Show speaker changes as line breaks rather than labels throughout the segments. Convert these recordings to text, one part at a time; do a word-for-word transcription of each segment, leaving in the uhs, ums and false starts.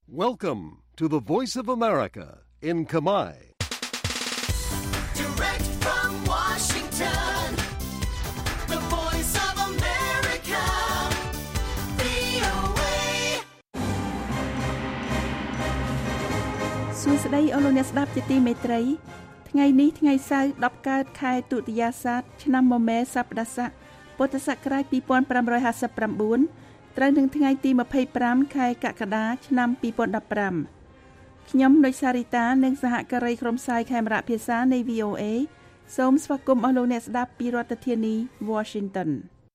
Welcome to the Voice of America in Khmer.
Direct from Washington, the Voice of America, វី អូ เอ
សួស្តីអស់លោកអ្នកស្ដាប់ជាទីមេត្រីថ្ងៃនេះថ្ងៃសៅរ៍ដប់កើតខែទុតិយាសាទឆ្នាំមមែសប្តាហ៍ស័កពុទ្ធសករាជពីរពាន់ប្រាំរយហាសិបប្រាំបួនត្រូវនឹងថ្ងៃទីម្ភៃប្រាំខែកក្កដាឆ្នាំពីរពាន់ដប់ប្រាំខ្ញុំនុចសារីតានិងសហការីក្រុមផ្សាយខេមរៈភាសានៃ វី អូ เอ សូមស្វាគមន៍អស់លោកអ្នកស្ដាប់ពីរដ្ឋធានី Washington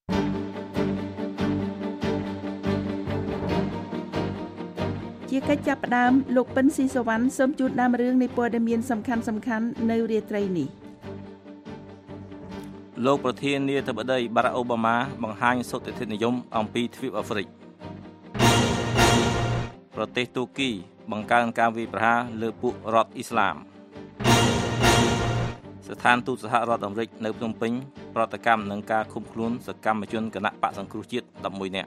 ជាកិច្ចចាប់ផ្ដើមលោកពិនស៊ីសវណ្ណសូមជូនដើមរឿងនៃព័ត៌មានសំខាន់សំខាន់នៅរាត្រីនេះ
លោកប្រធានាធិបតីបារ៉ាក់អូបាម៉ាបង្ហាញសុទិដ្ឋិនិយមអំពីទ្វីបអាហ្វ្រិកប្រទេសទូគីបង្កើនការវាយប្រហារលើពួករដ្ឋអ៊ីស្លាមស្ថានទូតសហរដ្ឋអាមេរិកនៅភ្នំពេញប្រតិកម្មនឹងការឃុំខ្លួនសកម្មជនគណៈបកសង្គ្រោះជាតិដប់មួយនាក់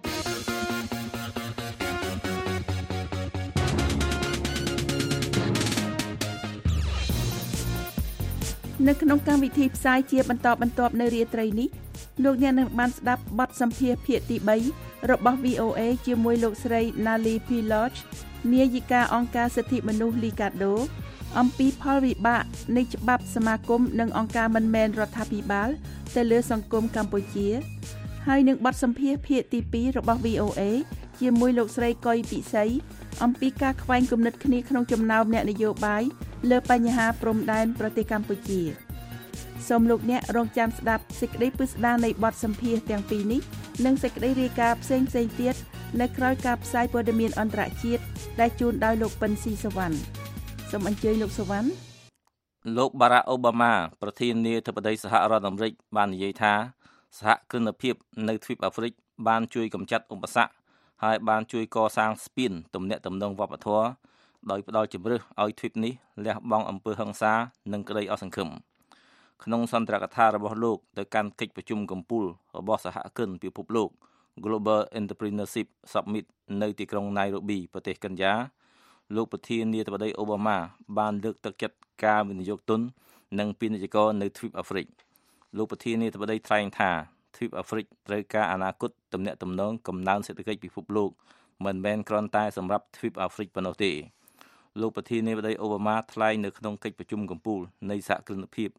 នៅក្នុងកម្មវិធីផ្សាយជាបន្តបន្ទាប់នៅរាត្រីនេះលោកអ្នកនឹងបានស្ដាប់បទសម្ភាសន៍ភាគទីបីរបស់ វី អូ เอ ជាមួយលោកស្រី Nali Piloch នាយិកាអង្គការសិទ្ធិមនុស្ស Liga-do អំពីផលវិបាកនៃច្បាប់សមាគមនិងអង្គការមិនមែនរដ្ឋាភិបាលទៅលើសង្គមកម្ពុជាហើយនឹងបទសម្ភាសន៍ភាគទីពីររបស់ វី អូ เอ ជាមួយលោកស្រីកុយពិសីអំពីការខ្វែងគំនិតគ្នាក្នុងចំណោមអ្នកនយោបាយលើបញ្ហាព្រំដែនប្រទេសកម្ពុជាសូមលោកអ្នករងចាំស្ដាប់សេចក្តីពិស្ដារនៃបទសម្ភាសន៍ទាំងពីរនេះនិងសេចក្តីរាយការណ៍ផ្សេងៗទៀតនៅក្រៅការផ្សាយព័ត៌មានអន្តរជាតិដែលជូនដោយលោកពិនស៊ីសវណ្ណសូមអញ្ជើញលោកសវណ្ណ
លោកបារ៉ាក់អូបាម៉ាប្រធានាធិបតីសហរដ្ឋអាមេរិកបាននិយាយថាសហគ្រិនភាពនៅទ្វីបអាហ្វ្រិកបានជួយកម្ចាត់ឧបសគ្គហើយបានជួយកសាងស្ពានទំនាក់ទំនងវប្បធម៌ដោយផ្ដល់ជម្រើសឲ្យទ្វីបនេះលះបង់អំពើហិង្សានិងក្តីអស់សង្ឃឹមក្នុងសន្ទរកថារបស់លោកទៅកាន់កិច្ចប្រជុំកំពូលរបស់សហគ្រិនពិភពលោក Global Entrepreneurship Summit នៅទីក្រុង Nairobi ប្រទេសកិនយ៉ាលោកប្រធានាធិបតីអូបាម៉ាបានលើកទឹកចិត្តការវិនិយោគទុននិងពាណិជ្ជករនៅទ្វីបអាហ្វ្រិកលោកប្រធានាធិបតីថ្លែងថាទ្វីបអាហ្វ្រិកត្រូវការអនាគតទំនាក់ទំនងកំណើនសេដ្ឋកិច្ចពិភពលោកមិនមែនគ្រាន់តែសម្រាប់ទ្វីបអាហ្វ្រិកប៉ុណ្ណោះទេលោកប្រធានាធិបតីអូបាម៉ាថ្លែងនៅក្នុងកិច្ចប្រជុំកំពូលនៃសហគ្រិនភាព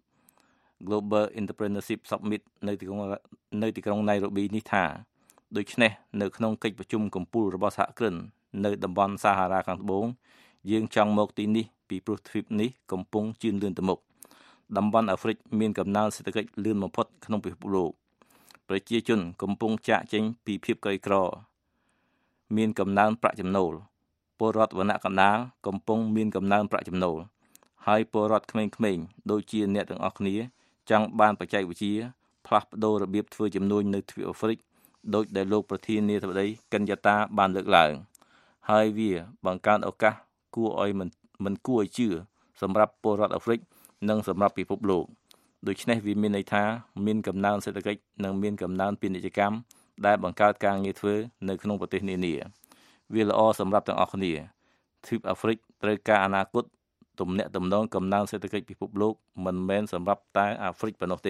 Global Entrepreneurship Summit នៅទីក្រុងនៅទីក្រុង Nairobi នេះថាដូច្នេះនៅក្នុងកិច្ចប្រជុំកំពូលរបស់សហគ្រិននៅតំបន់សាហារ៉ាខាងត្បូងយើងចង់មកទីនេះពីព្រោះទ្វីបនេះកំពុងជឿនលឿនទៅមុខតំបន់អាហ្វ្រិកមានកំណើនសេដ្ឋកិច្ចលឿនបំផុតក្នុងពិភពលោកប្រជាជនកំពុងចាកចេញពីភាពក្រីក្រមានកំណើនប្រាក់ចំណូលពលរដ្ឋវណ្ណៈកណ្ដាលកំពុងមានកំណើនប្រាក់ចំណូលហើយពលរដ្ឋក្មេងៗដូចជាអ្នកទាំងអស់គ្នាចង់បានបច្ចេកវិទ្យាផ្លាស់ប្ដូររបៀបធ្វើជំនួញនៅទ្វីបអាហ្វ្រិកដោយដែលលោកប្រធានាធិបតីកិនយ៉ាតាបានលើកឡើងហើយវាបង្កើនឱកាសគួរឲ្យមិនមិនគួរឲ្យជឿសម្រាប់ពលរដ្ឋអាហ្វ្រិកនិងសម្រាប់ពិភពលោកដូច្នេះវាមានន័យថាមានកំណើនសេដ្ឋកិច្ចនិងមានកំណើនពាណិជ្ជកម្មដែលបង្កើតការងារធ្វើនៅក្នុងប្រទេសនានាវាល្អសម្រាប់ទាំងអស់គ្នាទ្វីបអាហ្វ្រិកត្រូវការអនាគតទំនាក់ទំនងកំណើនសេដ្ឋកិច្ចពិភពលោកមិនមែនសម្រាប់តែអាហ្វ្រិកប៉ុណ្ណោះទេ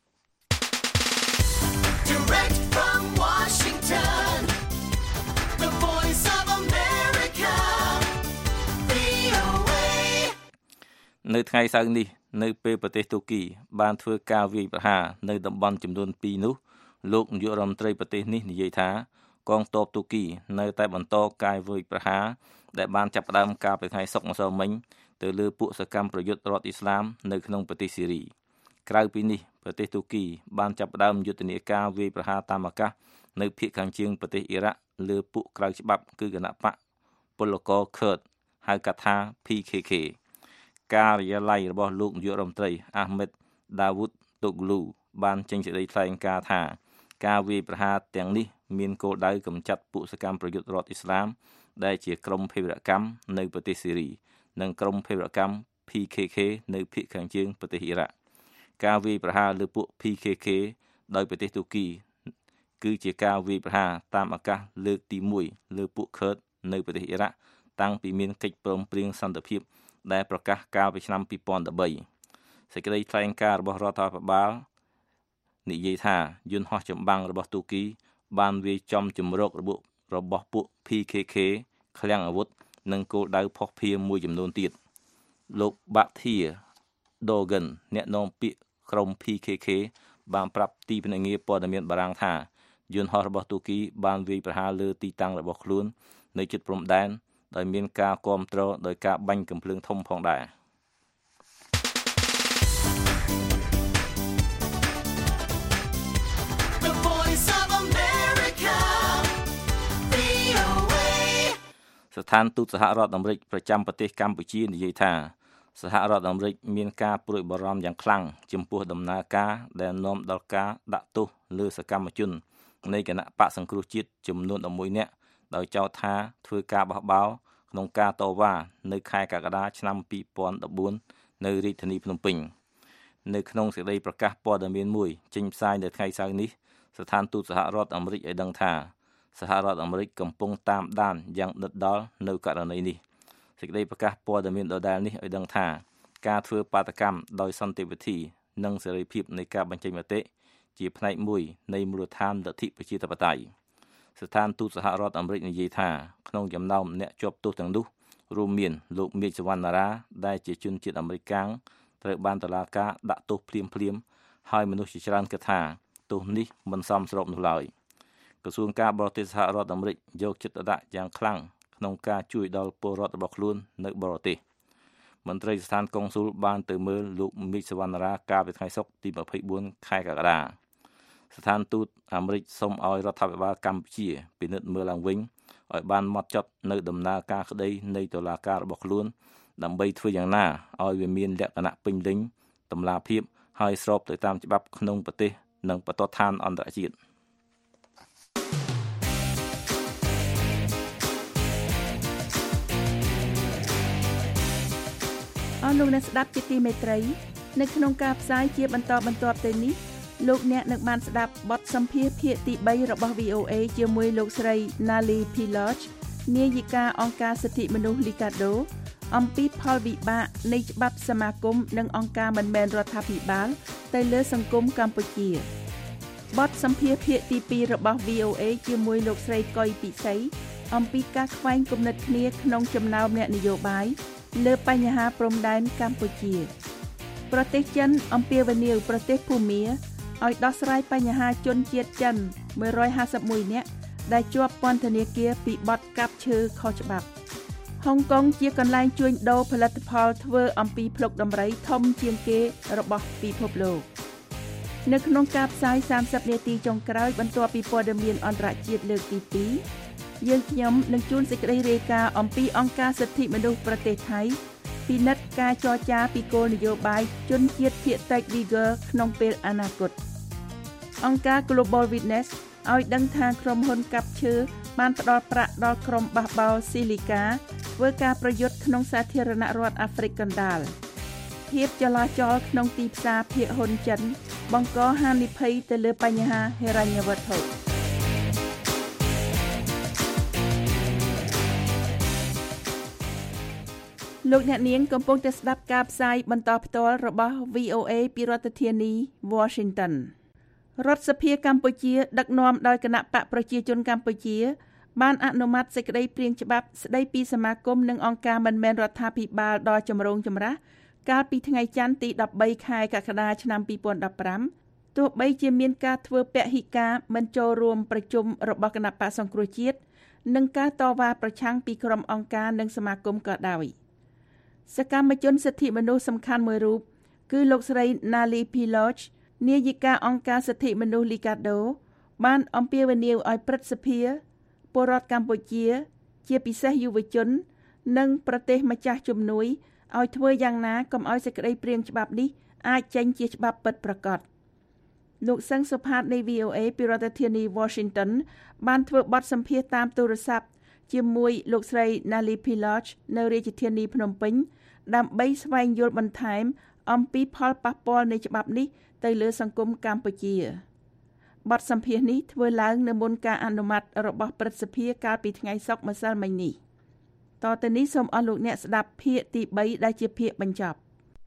Direct from Washington, the Voice of America, វី អូ เอ
នៅថ្ងៃសៅរ៍នេះនៅពេលប្រទេសទូគីបានធ្វើការវាយប្រហារនៅតំបន់ចំនួនពីរនោះលោកនាយករដ្ឋមន្ត្រីប្រទេសនេះនិយាយថាកងទ័ពទូគីនៅតែបន្តការវាយប្រហារដែលបានចាប់ផ្ដើមកាលពីថ្ងៃសុក្រម្សិលមិញទៅលើពួកសកម្មប្រយុទ្ធរដ្ឋអ៊ីស្លាមនៅក្នុងប្រទេសស៊េរីក្រៅពីនេះប្រទេសទូគីបានចាប់ផ្ដើមយុទ្ធនាការវាយប្រហារតាមអាកាសនៅភាគខាងជើងប្រទេសអ៊ីរ៉ាក់លើពួកក្រៅច្បាប់គឺគណបកពលករ Kurd ហៅកាត់ថា ភី เค เค ការិយាល័យរបស់លោកនាយករដ្ឋមន្ត្រី Ahmed Dawood Toglu បានចេញសេចក្តីថ្លែងការណ៍ថាការវាយប្រហារទាំងនេះមានគោលដៅកម្ចាត់ពួកសកម្មប្រយុទ្ធរដ្ឋអ៊ីស្លាមដែលជាក្រុមភេរវកម្មនៅប្រទេសស៊េរីនិងក្រុមភេរវកម្ម ភី เค เค នៅភាគខាងជើងប្រទេសអ៊ីរ៉ាក់ការវាយប្រហារលើពួក ភី เค เค ដោយប្រទេសទូគីគឺជាការវាយប្រហារតាមអាកាសលើកទីមួយលើពួក Kurd នៅប្រទេសអ៊ីរ៉ាក់តាំងពីមានកិច្ចព្រមព្រៀងសន្តិភាពដែលប្រកាសកាលពីឆ្នាំពីរពាន់ដប់បីសេចក្តីថ្លែងការណ៍របស់រដ្ឋាភិបាលនិយាយថាយន្តហោះចម្បាំងរបស់ទូគីបានវាយចំជំរករបួសរបស់ពួក ភី ខេ ខេ ឃ្លាំងអាវុធនិងគោលដៅផុសភារមួយចំនួនទៀតលោកបាក់ធា Dogan អ្នកនាំពាក្យក្រុម ភី ខេ ខេ បានប្រាប់ទីភ្នាក់ងារព័ត៌មានបារាំងថាយន្តហោះរបស់ទូគីបានវាយប្រហារលើទីតាំងរបស់ខ្លួននៅជិតព្រំដែនដោយមានការគាំទ្រដោយការបាញ់កាំភ្លើងធំផងដែរ
The Voice of America, វី អូ เอ
ស្ថានទូតសហរដ្ឋអាមេរិកប្រចាំប្រទេសកម្ពុជានិយាយថាសហរដ្ឋអាមេរិកមានការព្រួយបារម្ភយ៉ាងខ្លាំងចំពោះដំណើរការដែលនាំដល់ការដាក់ទោសលើសកម្មជននៃគណៈបកសង្គ្រោះជាតិចំនួនelevenនាក់ដោយចោទថាធ្វើការបះបោរក្នុងការតវ៉ានៅខែកក្កដាឆ្នាំtwo thousand fourteenនៅរាជធានីភ្នំពេញនៅក្នុងសេចក្តីប្រកាសព័ត៌មានមួយចេញផ្សាយនៅថ្ងៃសៅរ៍នេះស្ថានទូតសហរដ្ឋអាមេរិកឲ្យដឹងថាសហរដ្ឋអាមេរិកកំពុងតាមដានយ៉ាងដិតដល់នៅករណីនេះសេចក្តីប្រកាសព័ត៌មានដដែលនេះឲ្យដឹងថាការធ្វើបាតកម្មដោយសន្តិវិធីនិងសេរីភាពនៃការបញ្ចេញមតិជាផ្នែកមួយនៃមូលដ្ឋានលទ្ធិប្រជាធិបតេយ្យស្ថានទូតសហរដ្ឋអាមេរិកនិយាយថាក្នុងចំណោមអ្នកជាប់ទោសទាំងនោះរួមមានលោកមេឃសវណ្ណារាដែលជាជនជាតិអាមេរិកកាំងត្រូវបានតុលាការដាក់ទោសភ្លាមភ្លាមហើយមនុស្សជាច្រើនគិតថាទោសនេះមិនសមស្របនោះឡើយក្រសួងការបរទេសសហរដ្ឋអាមេរិកយកចិត្តទុកដាក់យ៉ាងខ្លាំងក្នុងការជួយដល់ពលរដ្ឋរបស់ខ្លួននៅបរទេសមន្ត្រីស្ថានកុងស៊ុលបានទៅមើលលោកមេឃសវណ្ណារាកាលពីថ្ងៃសុក្រទីtwenty-fourខែកក្កដាស្ថានទូតអាមេរិកសូមឲ្យរដ្ឋាភិបាលកម្ពុជាពិនិត្យមើលឡើងវិញឲ្យបានហ្មត់ចត់នៅដំណើរការក្តីនៃតុលាការរបស់ខ្លួនដើម្បីធ្វើយ៉ាងណាឲ្យវាមានលក្ខណៈពេញលេញតម្លាភាពហើយស្របទៅតាមច្បាប់ក្នុងប្រទេសនិងបទដ្ឋានអន្តរជាតិ
អស់លោកអ្នកស្ដាប់ជាទីមេត្រីនៅក្នុងការផ្សាយជាបន្តបន្ទាប់ទៅនេះលោកអ្នកនឹងបានស្ដាប់បទសម្ភាសន៍ភាគទីthreeរបស់ វី អូ เอ ជាមួយលោកស្រី Nali Piloch នាយិកាអង្គការសិទ្ធិមនុស្ស Ligardo អំពីផលវិបាកនៃច្បាប់សមាគមនិងអង្គការមិនមែនរដ្ឋាភិបាលទៅលើសង្គមកម្ពុជាបទសម្ភាសន៍ភាគទីtwoរបស់ វី អូ เอ ជាមួយលោកស្រីកុយពិសីអំពីការខ្វែងគំនិតគ្នាក្នុងចំណោមអ្នកនយោបាយលើបញ្ហាព្រំដែនកម្ពុជាប្រទេសចិនអំពាវនាវប្រទេសភូមាឲ្យដោះស្រាយបញ្ហាជនជាតិចិនone hundred fifty-oneនាក់ដែលជាប់ពន្ធនាគារពីបទកាប់ឈើខុសច្បាប់ហុងកុងជាកន្លែងជួញដូរផលិតផលធ្វើអំពីភ្លុកដំរីធំជាងគេរបស់ពិភពលោកនៅក្នុងការផ្សាយthirtyនាទីចុងក្រោយបន្ទាប់ពីព័ត៌មានអន្តរជាតិលើកទីtwoយើងខ្ញុំនឹងជួនសេចក្តីរាយការណ៍អំពីអង្គការសិទ្ធិមនុស្សប្រទេសថៃពិនិត្យការចរចាពីគោលនយោបាយជនជាតិភាគតិច Uyghur ក្នុងពេលអនាគតអង្គការ Global Witness ឲ្យដឹងថាក្រុមហ៊ុនកាប់ឈើបានផ្ដល់ប្រាក់ដល់ក្រុមបះបោរស៊ីលីកាធ្វើការប្រយុទ្ធក្នុងសាធារណរដ្ឋអាហ្វ្រិកកណ្ដាលភាពចលាចលក្នុងទីផ្សារភាគហ៊ុនចិនបង្កហានិភ័យទៅលើបញ្ហាហិរញ្ញវត្ថុលោកអ្នកនាងកំពុងតែស្ដាប់ការផ្សាយបន្តផ្ទាល់របស់ វី អូ เอ ពីរដ្ឋធានី Washington រដ្ឋសភាកម្ពុជាដឹកនាំដោយគណៈបកប្រជាជនកម្ពុជាបានអនុម័តសេចក្តីព្រាងច្បាប់ស្តីពីសមាគមនិងអង្គការមិនមែនរដ្ឋាភិបាលដ៏ចម្រូងចម្រាសកាលពីថ្ងៃច័ន្ទទីthirteenខែកក្កដាឆ្នាំtwenty fifteenទោះបីជាមានការធ្វើពហិការមិនចូលរួមប្រជុំរបស់គណៈបកសង្គ្រោះជាតិនិងការតវ៉ាប្រឆាំងពីក្រុមអង្គការនិងសមាគមក៏ដោយសកម្មជនសិទ្ធិមនុស្សសំខាន់មួយរូបគឺលោកស្រី Nali Piloch នាយិកាអង្គការសិទ្ធិមនុស្ស Ligardo បានអំពាវនាវឲ្យព្រឹទ្ធសភាពលរដ្ឋកម្ពុជាជាពិសេសយុវជននិងប្រទេសម្ចាស់ជំនួយឲ្យធ្វើយ៉ាងណាកុំឲ្យសេចក្តីព្រាងច្បាប់នេះអាចចេញជាច្បាប់ពិតប្រាកដលោកសឹងសុផាតនៃ វី អូ เอ ពីរដ្ឋធានី Washington បានធ្វើបទសម្ភាសន៍តាមទូរស័ព្ទជាមួយលោកស្រី Nali Piloch នៅរាជធានីភ្នំពេញដើម្បីស្វែងយល់បន្ថែមអំពីផលប៉ះពាល់នៃច្បាប់នេះទៅលើសង្គមកម្ពុជាបទសម្ភាសន៍នេះធ្វើឡើងនៅមុនការអនុម័តរបស់ព្រឹទ្ធសភាកាលពីថ្ងៃសុក្រម្សិលមិញនេះតទៅនេះសូមអស់លោកអ្នកស្ដាប់ភាគទី3ដែលជាភាគបញ្ចប់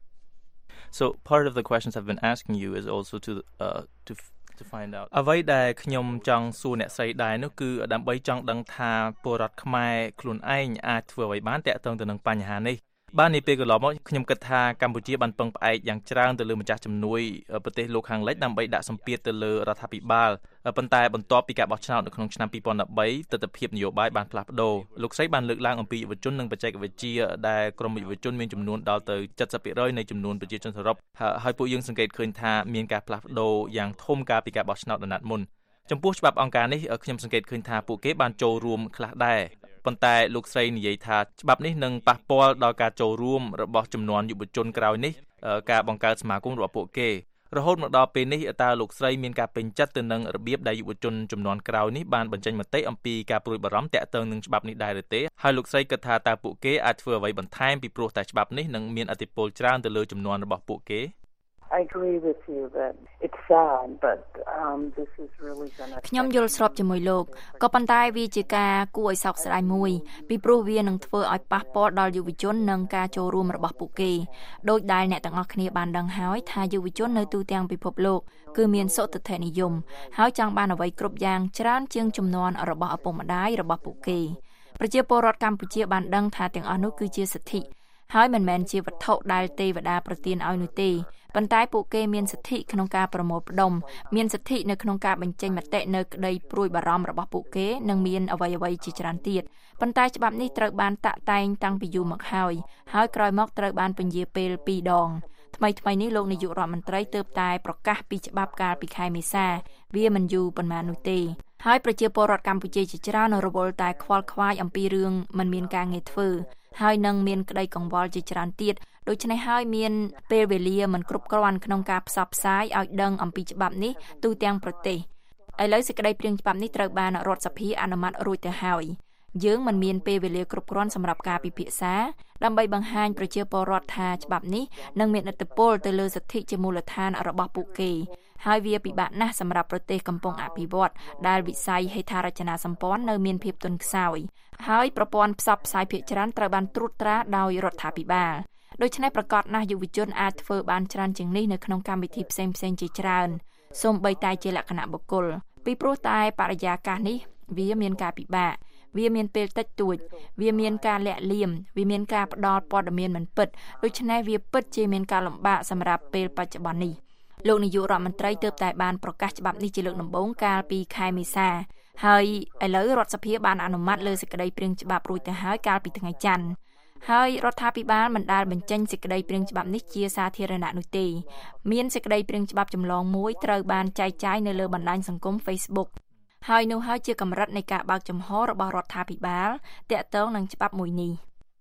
So part of the questions I've been asking you is also to uh to to find out អ្វីដែលខ្ញុំចង់សួរអ្នកស្រីដែរនោះគឺដើម្បីចង់ដឹងថាពលរដ្ឋខ្មែរខ្លួនឯងអាចធ្វើអ្វីបានតាក់ទងទៅនឹងបញ្ហានេះបាននេះពេលកន្លងមកខ្ញុំគិតថាកម្ពុជាបានពឹងផ្អែកយ៉ាងច្រើនទៅលើម្ចាស់ជំនួយប្រទេសលោកខាងលិចដើម្បីដាក់សម្ពាធទៅលើរដ្ឋាភិបាលប៉ុន្តែបន្ទាប់ពីការបោះឆ្នោតនៅក្នុងឆ្នាំពីរពាន់ដប់បីទស្សនវិជ្ជានយោបាយបានផ្លាស់ប្ដូរលោកស្រីបានលើកឡើងអំពីយុវជននិងបច្ចេកវិទ្យាដែលក្រមយុវជនមានចំនួនដល់ទៅเจ็ดสิบเปอร์เซ็นต์ នៃចំនួនប្រជាជនសរុបហើយពួកយើងសង្កេតឃើញថាមានការផ្លាស់ប្ដូរយ៉ាងធំកាលពីការបោះឆ្នោតអាណត្តិមុនចំពោះច្បាប់អង្គការនេះខ្ញុំសង្កេតឃើញថាពួកគេបានចូលរួមខ្លះដែរប៉ុន្តែលោកស្រីនិយាយថាច្បាប់នេះនឹងប៉ះពាល់ដល់ការចូលរួមរបស់ចំនួនយុវជនក្រោយនេះការបង្កើតសមាគមរបស់ពួកគេរហូតមកដល់ពេលនេះតើលោកស្រីមានការពេញចិត្តទៅនឹងរបៀបដែលយុវជនចំនួនក្រោយនេះបានបញ្ចេញមតិអំពីការព្រួយបារម្ភតាក់ទងនឹងច្បាប់នេះដែរឬទេហើយលោកស្រីគិតថាតើពួកគេអាចធ្វើអ្វីបន្ថែមពីព្រោះតែច្បាប់នេះនឹងមានឥទ្ធិពលច្រើនទៅលើចំនួនរបស់ពួកគេ
I agree with you that it's sad but um this is really going to
ខ្ញុំយល់ស្របជាមួយលោកក៏ប៉ុន្តែវាជាការគួរឲ្យសោកស្ដាយមួយពីព្រោះវានឹងធ្វើឲ្យប៉ះពាល់ដល់យុវជននិងការចូលរួមរបស់ពួកគេដោយដែលអ្នកទាំងអស់គ្នាបានដឹងហើយថាយុវជននៅទូទាំងពិភពលោកគឺមានសុទិដ្ឋិនិយមហើយចង់បានអ្វីគ្រប់យ៉ាងច្រើនជាងចំនួនរបស់ឪពុកម្ដាយរបស់ពួកគេប្រជាពលរដ្ឋកម្ពុជាបានដឹងថាទាំងអស់នោះគឺជាសិទ្ធិហើយមិនមែនជាវត្ថុដែលទេវតាប្រទានឲ្យនោះទេប៉ុន្តែពួកគេមានសិទ្ធិក្នុងការប្រមូលផ្ដុំមានសិទ្ធិនៅក្នុងការបញ្ចេញមតិនៅក្តីព្រួយបារម្ភរបស់ពួកគេនិងមានអ្វីៗជាច្រើនទៀតប៉ុន្តែច្បាប់នេះត្រូវបានតាក់តែងតាំងពីយូរមកហើយហើយក្រោយមកត្រូវបានពន្យាពេលពីរដងថ្មីថ្មីនេះលោកនាយករដ្ឋមន្ត្រីទើបតែប្រកាសពីច្បាប់កាលពីខែមេសាវាមិនយូរប៉ុន្មាននោះទេហើយប្រជាពលរដ្ឋកម្ពុជាជាច្រើនរវល់តែខ្វល់ខ្វាយអំពីរឿងមិនមានការងារធ្វើហើយនឹងមានក្តីកង្វល់ជាច្រើនទៀតដូច្នេះហើយមានពេលវេលាមិនគ្រប់គ្រាន់ក្នុងការផ្សព្វផ្សាយឲ្យដឹងអំពីច្បាប់នេះទូទាំងប្រទេសឥឡូវសេចក្តីព្រាងច្បាប់នេះត្រូវបានរដ្ឋសភាអនុម័តរួចទៅហើយយើងមិនមានពេលវេលាគ្រប់គ្រាន់សម្រាប់ការពិភាក្សាដើម្បីបង្ហាញប្រជាពលរដ្ឋថាច្បាប់នេះនឹងមានឥទ្ធិពលទៅលើសិទ្ធិជាមូលដ្ឋានរបស់ពួកគេហើយវាពិបាកណាស់សម្រាប់ប្រទេសកំពុងអភិវឌ្ឍដែលវិស័យហេដ្ឋារចនាសម្ព័ន្ធនៅមានភាពទន់ខ្សោយហើយប្រព័ន្ធផ្សព្វផ្សាយភាគច្រើនត្រូវបានត្រួតត្រាដោយរដ្ឋាភិបាលដូច្នេះប្រកាសណាស់យុវជនអាចធ្វើបានច្រើនជាងនេះនៅក្នុងកម្មវិធីផ្សេងផ្សេងជាច្រើនសូម្បីតែជាលក្ខណៈបុគ្គលពីព្រោះតែបរិយាកាសនេះវាមានការពិបាកវាមានពេលតិចតួចវាមានការលាក់លៀមវាមានការផ្ដល់ព័ត៌មានមិនពិតដូច្នេះវាពិតជាមានការលំបាកសម្រាប់ពេលបច្ចុប្បន្ននេះលោកនាយករដ្ឋមន្ត្រីទើបតែបានប្រកាសច្បាប់នេះជាលើកដំបូងកាលពីខែមេសាហើយឥឡូវរដ្ឋសភាបានអនុម័តលើសេចក្តីព្រាងច្បាប់រួចទៅហើយកាលពីថ្ងៃច័ន្ទហើយរដ្ឋាភិបាលមិនដែលបញ្ចេញសេចក្តីព្រាងច្បាប់នេះជាសាធារណៈនោះទេមានសេចក្តីព្រាងច្បាប់ចម្លងមួយត្រូវបានចែកចាយនៅលើបណ្ដាញសង្គម Facebook ហើយនោះហើយជាកម្រិតនៃការបើកចំហរបស់រដ្ឋាភិបាលទាក់ទងនឹងច្បាប់មួយនេះ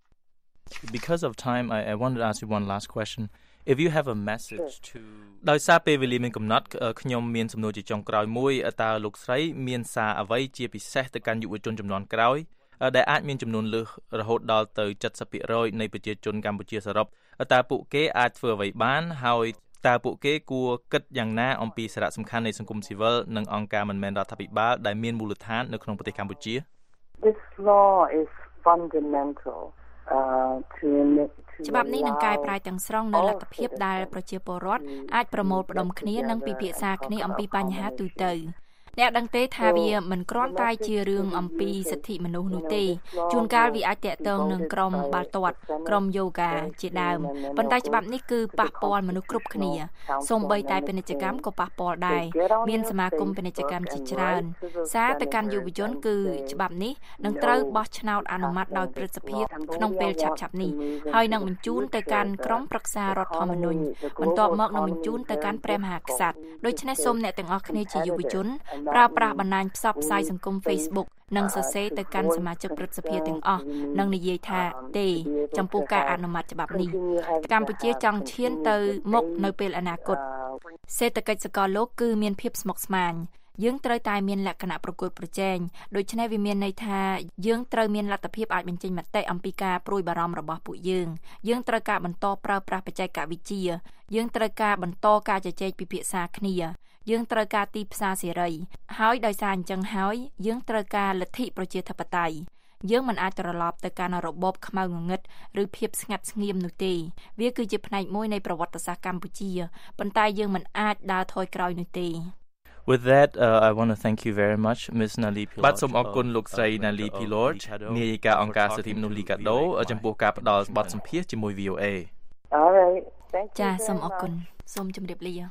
Because of time I I wanted to ask you one last question If you have a message to ដោយសារពេលវេលាមានកំណត់ខ្ញុំមានសំណួរជាចុងក្រោយមួយតើលោកស្រីមានសារអ្វីជាពិសេសទៅកាន់យុវជនចំនួនក្រោយដែលអាចមានចំនួនលើសរហូតដល់ទៅเจ็ดสิบเปอร์เซ็นต์ នៃប្រជាជនកម្ពុជាសរុបតើពួកគេអាចធ្វើអ្វីបានហើយតើពួកគេគួរគិតយ៉ាងណាអំពីសារៈសំខាន់នៃសង្គមស៊ីវិលនិងអង្គការមិនមែនរដ្ឋាភិបាលដែលមានមូលដ្ឋាននៅក្នុងប្រទេសកម្ពុជា
This law is fundamental uh to
ច្បាប់នេះនឹងកែប្រែទាំងស្រុងនៅលទ្ធភាពដែលប្រជាពលរដ្ឋអាចប្រមូលផ្ដុំគ្នានិងពិភាក្សាគ្នាអំពីបញ្ហាទូទៅអ្នកដឹងទេថាវាមិនគ្រាន់តែជារឿងអំពីសិទ្ធិមនុស្សនោះទេជួនកាលវាអាចតាក់ទងនឹងក្រុមបាល់ទាត់ក្រុមយូហ្គាជាដើមប៉ុន្តែច្បាប់នេះគឺប៉ះពាល់មនុស្សគ្រប់គ្នាសូម្បីតែពាណិជ្ជកម្មក៏ប៉ះពាល់ដែរមានសមាគមពាណិជ្ជកម្មជាច្រើនសារទៅកាន់យុវជនគឺច្បាប់នេះនឹងត្រូវបោះឆ្នោតអនុម័តដោយព្រឹទ្ធសភាក្នុងពេលឆាប់ៗនេះហើយនឹងបញ្ជូនទៅកាន់ក្រុមប្រឹក្សារដ្ឋធម្មនុញ្ញបន្ទាប់មកនឹងបញ្ជូនទៅកាន់ព្រះមហាក្សត្រដូច្នេះសូមអ្នកទាំងអស់គ្នាជាយុវជនប្រើប្រាស់បណ្ដាញផ្សព្វផ្សាយសង្គម Facebook និងសរសេរទៅកាន់សមាជិកព្រឹទ្ធសភាទាំងអស់និងនិយាយថាទេចំពោះការអនុម័តច្បាប់នេះកម្ពុជាចង់ឈានទៅមុខនៅពេលអនាគតសេដ្ឋកិច្ចសកលលោកគឺមានភាពស្មុគស្មាញយើងត្រូវតែមានលក្ខណៈប្រកួតប្រជែងដូច្នេះវាមានន័យថាយើងត្រូវមានលទ្ធភាពអាចបញ្ចេញមតិអំពីការព្រួយបារម្ភរបស់ពួកយើងយើងត្រូវការបន្តប្រើប្រាស់បច្ចេកវិទ្យាយើងត្រូវការបន្តការជជែកពិភាក្សាគ្នាយើងត្រូវការទីផ្សារសេរីហើយដោយសារអញ្ចឹងហើយយើងត្រូវការលទ្ធិប្រជាធិបតេយ្យយើងមិនអាចត្រឡប់ទៅកាន់របបខ្មៅងងឹតឬភាពស្ងាត់ស្ងៀមនោះទេវាគឺជាផ្នែកមួយនៃប្រវត្តិសាស្ត្រកម្ពុជាប៉ុន្តែយើងមិនអាចដើរថយក្រោយនោះទេ
With that, uh, I want to thank you very much, Miss Nali Piloj. បាទសូមអរគុណលោកស្រី Nali Piloj នាយិកាអង្គការសិទ្ធិមនុស្សលីកាដូចំពោះការផ្ដល់បទសម្ភាសន៍ជាមួយ វី អូ เอ
All right. Thank you.
ចាសសូមអរគុណសូមជម្រាបលា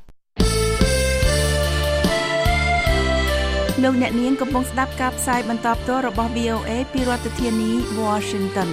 លោកអ្នកនាងកំពុងស្ដាប់ការផ្សាយបន្តផ្ទាល់របស់ វី អូ เอ ពីរដ្ឋធានី Washington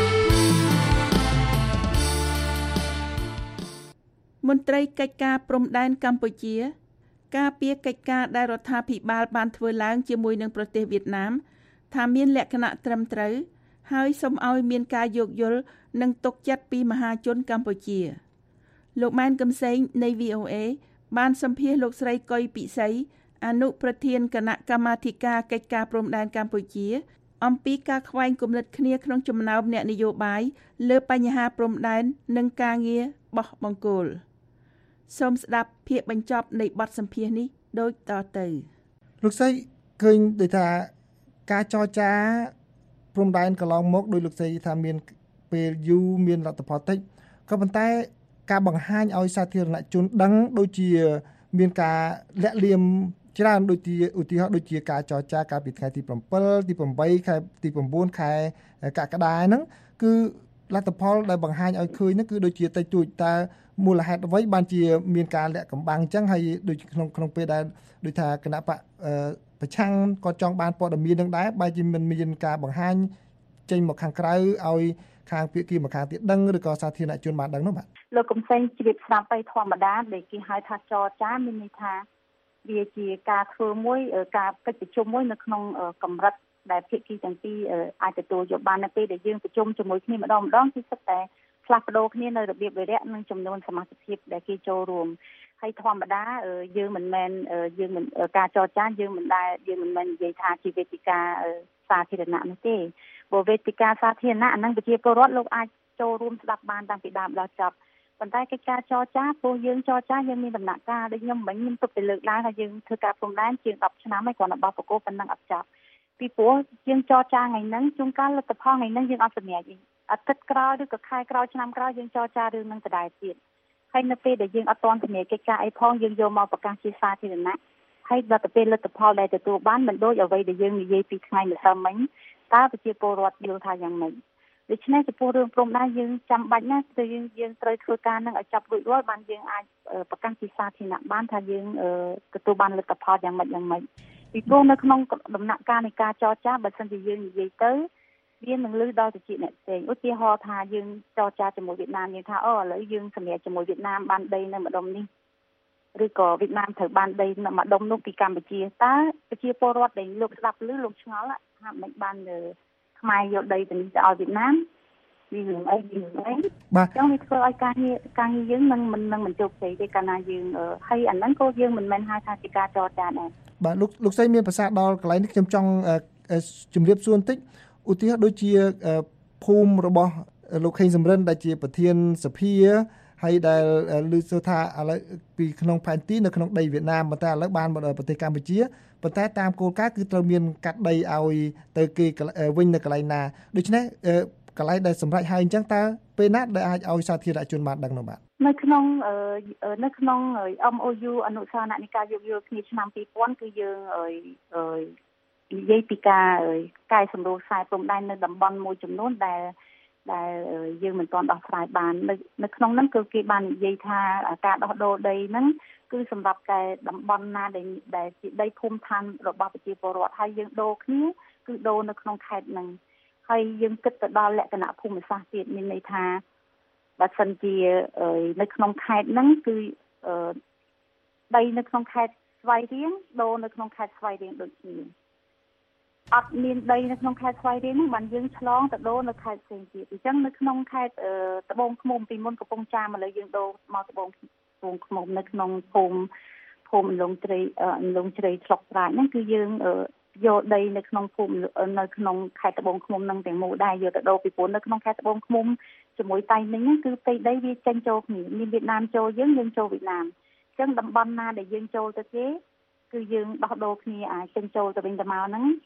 មន្ត្រីកិច្ចការព្រំដែនកម្ពុជាការពារកិច្ចការដែលរដ្ឋាភិបាលបានធ្វើឡើងជាមួយនឹងប្រទេសវៀតណាមថាមានលក្ខណៈត្រឹមត្រូវហើយសូមឲ្យមានការយោគយល់និងទុកចិត្តពីមហាជនកម្ពុជាលោកម៉ែនកឹមសេងនៃ វី អូ เอ បានសម្ភាសន៍លោកស្រីកុយពិសីអនុប្រធានគណៈកម្មាធិការកិច្ចការព្រំដែនកម្ពុជាអំពីការខ្វែងគំនិតគ្នាក្នុងចំណោមអ្នកនយោបាយលើបញ្ហាព្រំដែននិងការងារបោះបង្គោលសូមស្ដាប់ភាគបញ្ចប់នៃបទសម្ភាសន៍នេះដូចតទៅ
លោកស្រីឃើញដូចថាការចរចាព្រំដែនកន្លងមកដោយលោកស្រីថាមានពេលយូរមានលទ្ធផលតិចក៏ប៉ុន្តែការបង្ហាញឲ្យសាធារណជនដឹងដូចជាមានការលាក់លៀមច្រើនដូចជាឧទាហរណ៍ដូចជាការចរចាកាលពីថ្ងៃទី7ទី8ខែទី9ខែកក្កដាហ្នឹងគឺលទ្ធផលដែលបង្ហាញឲ្យឃើញហ្នឹងគឺដូចជាតិចតួចតើមូលហេតុអ្វីបានជាមានការលាក់កំបាំងអញ្ចឹងហើយដូចក្នុងក្នុងពេលដែលដូចថាគណៈបកប្រឆាំងក៏ចង់បានព័ត៌មាននឹងដែរបែរជាមិនមានការបង្ហាញចេញមកខាងក្រៅឲ្យខាងភាគីម្ខាងទៀតដឹងឬក៏សាធារណជនបានដឹងនោះបាទ
លោកកំសែងជ្រាបស្រាប់ទៅធម្មតាដែលគេហៅថាចរចាមានន័យថាវាជាការធ្វើមួយការកិច្ចប្រជុំមួយនៅក្នុងកម្រិតដែលភាគីទាំងពីរអាចទទួលយកបាននៅពេលដែលយើងប្រជុំជាមួយគ្នាម្ដងម្ដងគឺសិតតែផ្លាស់ប្ដូរគ្នានៅរបៀបវិរៈនិងចំនួនសមាជិកភាពដែលគេចូលរួមហើយធម្មតាយើងមិនមែនយើងមិនការចរចាយើងមិនដែលយើងមិនមែននិយាយថាជាវេទិកាសាធារណៈនោះទេព្រោះវេទិកាសាធារណៈអានឹងប្រជាពលរដ្ឋលោកអាចចូលរួមស្ដាប់បានតាំងពីដើមដល់ចប់ប៉ុន្តែកិច្ចការចរចាព្រោះយើងចរចាយើងមានដំណាក់កាលដូចខ្ញុំមិញខ្ញុំទុកទៅលើកឡើងថាយើងធ្វើការព្រំដែនជាង10ឆ្នាំហើយគ្រាន់តែបោះបកគោប៉ុណ្ណឹងអត់ចប់ពីព្រោះយើងចរចាថ្ងៃហ្នឹងជួនកាលលទ្ធផលថ្ងៃហ្នឹងយើងអត់សម្រេចទេអាទិត្យក្រោយឬក៏ខែក្រោយឆ្នាំក្រោយយើងចរចារឿងហ្នឹងដដែលទៀតហើយនៅពេលដែលយើងអត់ទាន់សម្រេចកិច្ចការអីផងយើងយកមកប្រកាសជាសាធារណៈហើយដល់ទៅពេលលទ្ធផលដែលទទួលបានមិនដូចអ្វីដែលយើងនិយាយពីថ្ងៃម្សិលមិញតើប្រជាពលរដ្ឋយល់ថាយ៉ាងម៉េចដូច្នេះចំពោះរឿងព្រំដែនយើងចាំបាច់ណាស់គឺយើងយើងត្រូវធ្វើការនឹងឲ្យចាប់រួចរាល់បានយើងអាចប្រកាសជាសាធារណៈបានថាយើងទទួលបានលទ្ធផលយ៉ាងម៉េចយ៉ាងម៉េចពីព្រោះនៅក្នុងដំណាក់កាលនៃការចរចាបើសិនជាយើងនិយាយទៅវានឹងលើដល់ទៅជាអ្នកផ្សេងឧទាហរណ៍ថាយើងចរចាជាមួយវៀតណាមយើងថាអូឥឡូវយើងសម្រាប់ជាមួយវៀតណាមបានដីនៅម្ដុំនេះឬក៏វៀតណាមត្រូវបានដីនៅម្ដុំនោះពីកម្ពុជាតើប្រជាពលរដ្ឋដែលលោកស្ដាប់ឮលោកឆ្ងល់ថាមិនបានខ្មែរយកដីទៅនេះទៅឲ្យវៀតណាមវានឹងអីវានឹងអីបាទចឹងវាធ្វើឲ្យការងារការងារយើងនឹងមិននឹងមិនជោគជ័យទេកាលណាយើងហើយអាហ្នឹងក៏យើងមិនមែនហៅថាជាការចរចាដែរ
បាទលោកលោកស្រីមានប្រសាសន៍ដល់កន្លែងនេះខ្ញុំចង់ជម្រាបសួរបន្តិចឧទាហរណ៍ដូចជាភូមិរបស់លោកខេងសំរិនដែលជាប្រធានសភាហើយដែលឮសូថាឥឡូវពីក្នុងផែនទីនៅក្នុងដីវៀតណាមប៉ុន្តែឥឡូវបានមកដល់ប្រទេសកម្ពុជាប៉ុន្តែតាមគោលការណ៍គឺត្រូវមានកាត់ដីឲ្យទៅគេវិញនៅកន្លែងណាដូច្នេះកន្លែងដែលសម្រេចហើយអញ្ចឹងតើពេលណាដែលអាចឲ្យសាធារណជនបានដឹងនោះបាទ
នៅក្នុងនៅក្នុង เอ็ม โอ ยู អនុស្សាវនកិច្ចយោគយល់គ្នាឆ្នាំពីរពាន់គឺយើងនិយាយពីការកែសម្រួលខ្សែព្រំដែននៅតំបន់មួយចំនួនដែលដែលយើងមិនទាន់ដោះស្រាយបាននៅនៅក្នុងហ្នឹងគឺគេបាននិយាយថាការដោះដូរដីហ្នឹងគឺសម្រាប់តែតំបន់ណាដែលដែលជាដីភូមិឋានរបស់ប្រជាពលរដ្ឋហើយយើងដូរគ្នាគឺដូរនៅក្នុងខេត្តហ្នឹងហើយយើងគិតទៅដល់លក្ខណៈភូមិសាស្ត្រទៀតមានន័យថាបើសិនជានៅក្នុងខេត្តហ្នឹងគឺដីនៅក្នុងខេត្តស្វាយរៀងដូរនៅក្នុងខេត្តស្វាយរៀងដូចគ្នាអត់មានដីនៅក្នុងខេត្តស្វាយរៀងហ្នឹងបានយើងឆ្លងទៅដូរនៅខេត្តផ្សេងទៀតអញ្ចឹងនៅក្នុងខេត្តត្បូងឃ្មុំពីមុនកំពង់ចាមឥឡូវយើងដូរមកត្បូងត្បូងឃ្មុំនៅក្នុងភូមិភូមិលងជ្រៃលងជ្រៃឆ្លុកប្រាជ្ញហ្នឹងគឺយើងយកដីនៅក្នុងភូមិនៅក្នុងខេត្តត្បូងឃ្មុំហ្នឹងទាំងមូលដែរយកទៅដូរពីព្រោះនៅក្នុងខេត្តត្បូងឃ្មុំជាមួយតៃninhហ្នឹងគឺផ្ទៃដីវាចេញចូលគ្នាមានវៀតណាមចូលយើងយើងចូលវៀតណាមអញ្ចឹងតំបន់ណាដែលយើងចូលទៅគេគឺយើងដោះដូរគ្នាអាចចេញចូលទៅវិញទៅមកហ្នឹង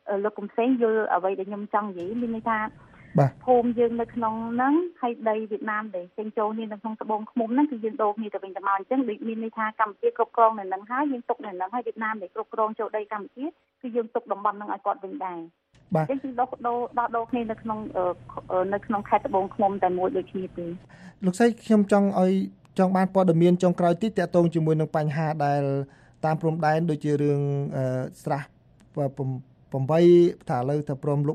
លោកកំសែងយល់អ្វីដែលខ្ញុំចង់និយាយមានន័យថា
បាទ
ភូមិយើងនៅក្នុងហ្នឹងហើយដីវៀតណាមដែលចេញចូលនេះនៅក្នុងត្បូងឃ្មុំហ្នឹងគឺយើងដូរគ្នាទៅវិញទៅមកអញ្ចឹងដូចមានន័យថាកម្ពុជាគ្រប់គ្រងនៅហ្នឹងហើយយើងទុកនៅហ្នឹងហើយវៀតណាមដែលគ្រប់គ្រងចូលដីកម្ពុជាគឺយើងទុកតំបន់ហ្នឹងឲ្យគាត់វិញដែរ
បាទ
អញ្ចឹងគឺដូរដូរដោះដូរគ្នានៅក្នុងនៅក្នុងខេត្តត្បូងឃ្មុំតែមួយដូចគ្នាទេ
លោកស្រីខ្ញុំចង់ឲ្យចង់បានព័ត៌មានចុងក្រោយតិចតាក់ទងជាមួយនឹងបញ្ហាដែលតាមព្រំដែនដូចជារឿងស្រះ8ថាឥឡូវទៅព្រំលុប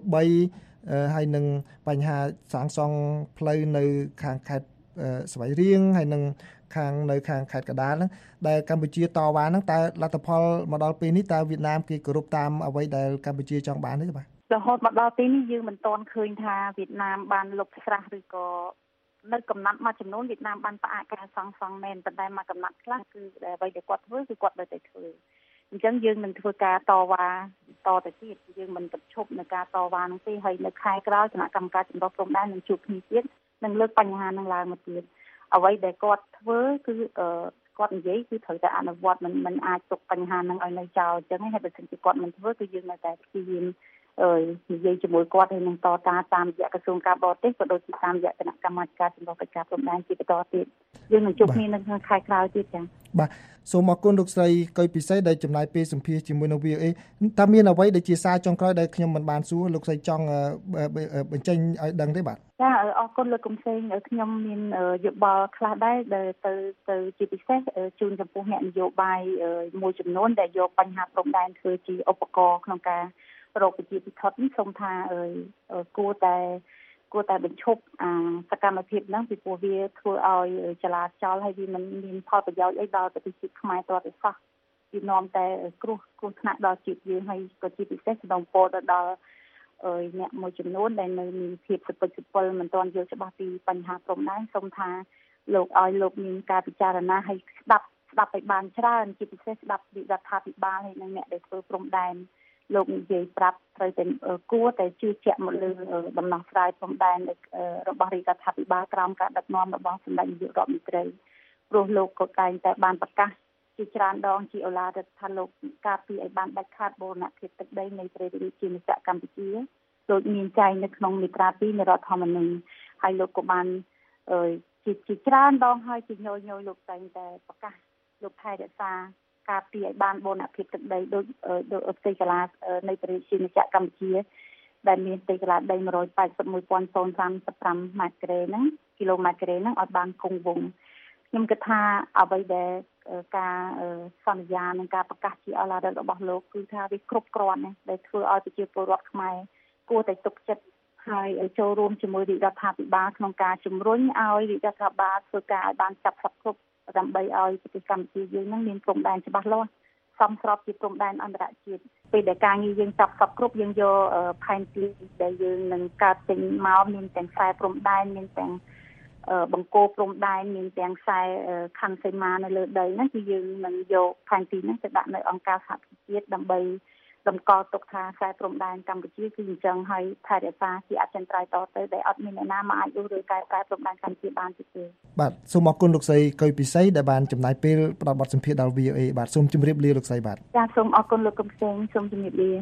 3ហើយនឹងបញ្ហាសាងសង់ផ្លូវនៅខាងខេត្តស្វាយរៀងហើយនឹងខាងនៅខាងខេត្តកណ្ដាលហ្នឹងដែលកម្ពុជាតវ៉ាហ្នឹងតើលទ្ធផលមកដល់ពេលនេះតើវៀតណាមគេគោរពតាមអ្វីដែលកម្ពុជាចង់បានទេបាទ
រហូតមកដល់ពេលនេះយើងមិនទាន់ឃើញថាវៀតណាមបានលុបស្រះឬក៏នៅកំណត់មួយចំនួនវៀតណាមបានផ្អាកការសាងសង់មែនប៉ុន្តែមកកំណត់ខ្លះគឺអ្វីដែលគាត់ធ្វើគឺគាត់នៅតែធ្វើអញ្ចឹងយើងនឹងធ្វើការតវ៉ាតទៅទៀតយើងមិនបញ្ឈប់នៅការតវ៉ានោះទេហើយនៅខែក្រោយគណៈកម្មការចម្រុះព្រំដែននឹងជួបគ្នាទៀតនឹងលើកបញ្ហានឹងឡើងមកទៀតអ្វីដែលគាត់ធ្វើគឺគាត់និយាយគឺត្រូវតែអនុវត្តមិនមិនអាចទុកបញ្ហានឹងឲ្យនៅចោលអញ្ចឹងហើយបើមិនជាគាត់មិនធ្វើគឺយើងនៅតែព្យាយាមអើយនិយាយជាមួយគាត់ហើយនឹងតតាតាមរយៈក្រសួងការបរទេសក៏ដូចជាតាមរយៈគណៈកម្មាធិការចម្រុះកិច្ចការព្រំដែនជាបន្តទៀតយើងនឹងជួបគ្នានៅក្នុងខែក្រោយទៀតចា៎
បាទសូមអរគុណលោកស្រីកុយពិសេសដែលចំណាយពេលសម្ភាសជាមួយនឹង វី អូ អេ តើមានអ្វីដែលជាសារចុងក្រោយដែលខ្ញុំមិនបានសួរលោកស្រីចង់បញ្ចេញឲ្យដឹងទេបាទ
ចាអរគុណលោកកំសែងខ្ញុំមានយោបល់ខ្លះដែរដែលទៅទៅជាពិសេសជូនចំពោះអ្នកនយោបាយមួយចំនួនដែលយកបញ្ហាព្រំដែនធ្វើជាឧបករណ៍ក្នុងការរកប្រជាពិធដ្ឋនេះសូមថាគួរតែគួរតែបញ្ឈប់អាសកម្មភាពហ្នឹងពីព្រោះវាធ្វើឲ្យចលាចលហើយវាមិនមានផលប្រយោជន៍អីដល់ប្រទេសជាតិខ្មែរតទៅសោះវានាំតែគ្រោះគ្រោះថ្នាក់ដល់ជាតិយើងហើយក៏ជាពិសេសសំដងពោទៅដល់អ្នកមួយចំនួនដែលនៅមានភាពសពិចសពិលមិនទាន់យល់ច្បាស់ពីបញ្ហាព្រំដែនសូមថាលោកឲ្យលោកមានការពិចារណាឲ្យស្ដាប់ស្ដាប់ឲ្យបានច្រើនជាពិសេសស្ដាប់ពីរដ្ឋាភិបាលហើយនិងអ្នកដែលធ្វើព្រំដែនលោកនិយាយប្រាប់ត្រូវតែគួរតែជឿជាក់មកលើដំណោះស្រាយព្រំដែនរបស់រាជរដ្ឋាភិបាលក្រោមការដឹកនាំរបស់សម្ដេចនាយករដ្ឋមន្ត្រីព្រោះលោកក៏តែងតែបានប្រកាសជាច្រើនដងជាអូឡារដ្ឋថាលោកការពារឲ្យបានដាច់ខាតបូរណភាពទឹកដីនៃប្រទេសជានិច្ចកម្ពុជាដូចមានចែងនៅក្នុងមាត្រាពីរនៃរដ្ឋធម្មនុញ្ញហើយលោកក៏បានជាជាច្រើនដងហើយជាញយញយលោកតែងតែប្រកាសលោកថែរក្សាការពារឲ្យបានបូរណភាពទឹកដីដូចដូចផ្ទៃកាឡានៃប្រទេសជានិច្ចកម្ពុជាដែលមានផ្ទៃកាឡាដីone hundred eighty-one point zero three fiveម៉ែត្រការ៉េហ្នឹងគីឡូម៉ែត្រការ៉េហ្នឹងឲ្យបានគង់វង្សខ្ញុំគិតថាអ្វីដែលការសន្យានិងការប្រកាសជាអឡាររបស់លោកគឺថាវាគ្រប់គ្រាន់ណាស់ដែលធ្វើឲ្យប្រជាពលរដ្ឋខ្មែរគួរតែទុកចិត្តហើយចូលរួមជាមួយរាជរដ្ឋាភិបាលក្នុងការជំរុញឲ្យរាជរដ្ឋាភិបាលធ្វើការឲ្យបានចាប់សពគ្រប់ដើម្បីឲ្យប្រទេសកម្ពុជាយើងនឹងមានព្រំដែនច្បាស់លាស់សមស្របជាព្រំដែនអន្តរជាតិពេលដែលការងារយើងចាប់សពគ្រប់យើងយកផែនទីដែលយើងនឹងកើតចេញមកមានទាំងខ្សែព្រំដែនមានទាំងបង្គោលព្រំដែនមានទាំងខ្សែខណ្ឌសីមានៅលើដីហ្នឹងគឺយើងនឹងយកផែនទីហ្នឹងទៅដាក់នៅអង្គការសហប្រជាជាតិដើម្បីតម្កល់ទុកថាខ្សែព្រំដែនកម្ពុជាគឺអញ្ចឹងហើយថែរក្សាជាអចិន្ត្រៃយ៍តទៅដែលអត់មានអ្នកណាមកអាចឬកែប្រែព្រំដែនកម្ពុជាបានទេ
បាទសូមអរគុណលោកស្រីកុយពិសីដែលបានចំណាយពេលផ្ដល់បទសម្ភាសន៍ដល់ វី អូ អេ បាទសូមជម្រាបលាលោកស្រីបាទ
ចាសូមអរគុណលោកកំសែងសូមជម្រាបលា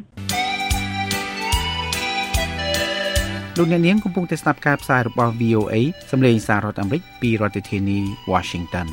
លោកអ្នកនាងកំពុងតែស្ដាប់ការផ្សាយរបស់ វី អូ អេ សម្លេងសាររដ្ឋអាមេរិកពីរដ្ឋធានី Washington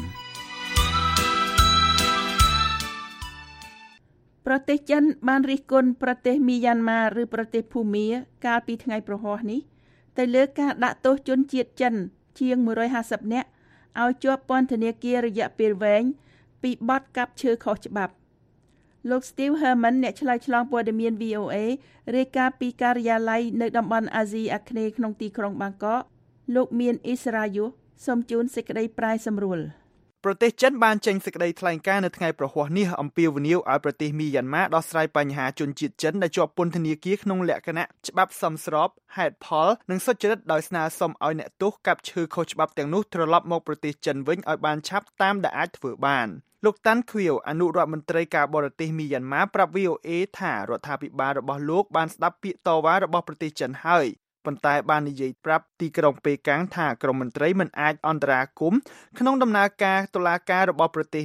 ប្រទេសចិនបានរិះគន់ប្រទេសមីយ៉ាន់ម៉ាឬប្រទេសភូមាកាលពីថ្ងៃប្រហ័សនេះទៅលើការដាក់ទោសជនជាតិចិនជាងone hundred fiftyនាក់ឲ្យជាប់ពន្ធនាគាររយៈពេលវែងពីបទកាប់ឈើខុសច្បាប់លោក Steve Herman អ្នកឆ្លើយឆ្លងព័ត៌មាន វី អូ អេ រាយការណ៍ពីការិយាល័យនៅតំបន់អាស៊ីអាគ្នេយ៍ក្នុងទីក្រុងបាងកកលោកមានអ៊ីស្រាយុសូមជូនសេចក្តីប្រែសម្រួល
ប្រទេសចិនបានចេញសេចក្តីថ្លែងការណ៍នៅថ្ងៃប្រហ័សនេះអំពាវនាវឲ្យប្រទេសមីយ៉ាន់ម៉ាដោះស្រាយបញ្ហាជនជាតិចិនដែលជាប់ពន្ធនាគារក្នុងលក្ខណៈច្បាប់សមស្របហេតុផលនិងសុចរិតដោយស្នើសុំឲ្យអ្នកទោសកាប់ឈើខុសច្បាប់ទាំងនោះត្រឡប់មកប្រទេសចិនវិញឲ្យបានឆាប់តាមដែលអាចធ្វើបានលោកតាន់ឃ្វៀវអនុរដ្ឋមន្ត្រីការបរទេសមីយ៉ាន់ម៉ាប្រាប់ វី អូ អេ ថារដ្ឋាភិបាលរបស់លោកបានស្ដាប់ពាក្យតវ៉ារបស់ប្រទេសចិនហើយប៉ុន្តែបាននិយាយប្រាប់ទីក្រុងប៉េកាំងថាក្រមមន្ត្រីមិនអាចអន្តរាគមន៍ក្នុងដំណើរការតុលាការរបស់ប្រទេសនេះ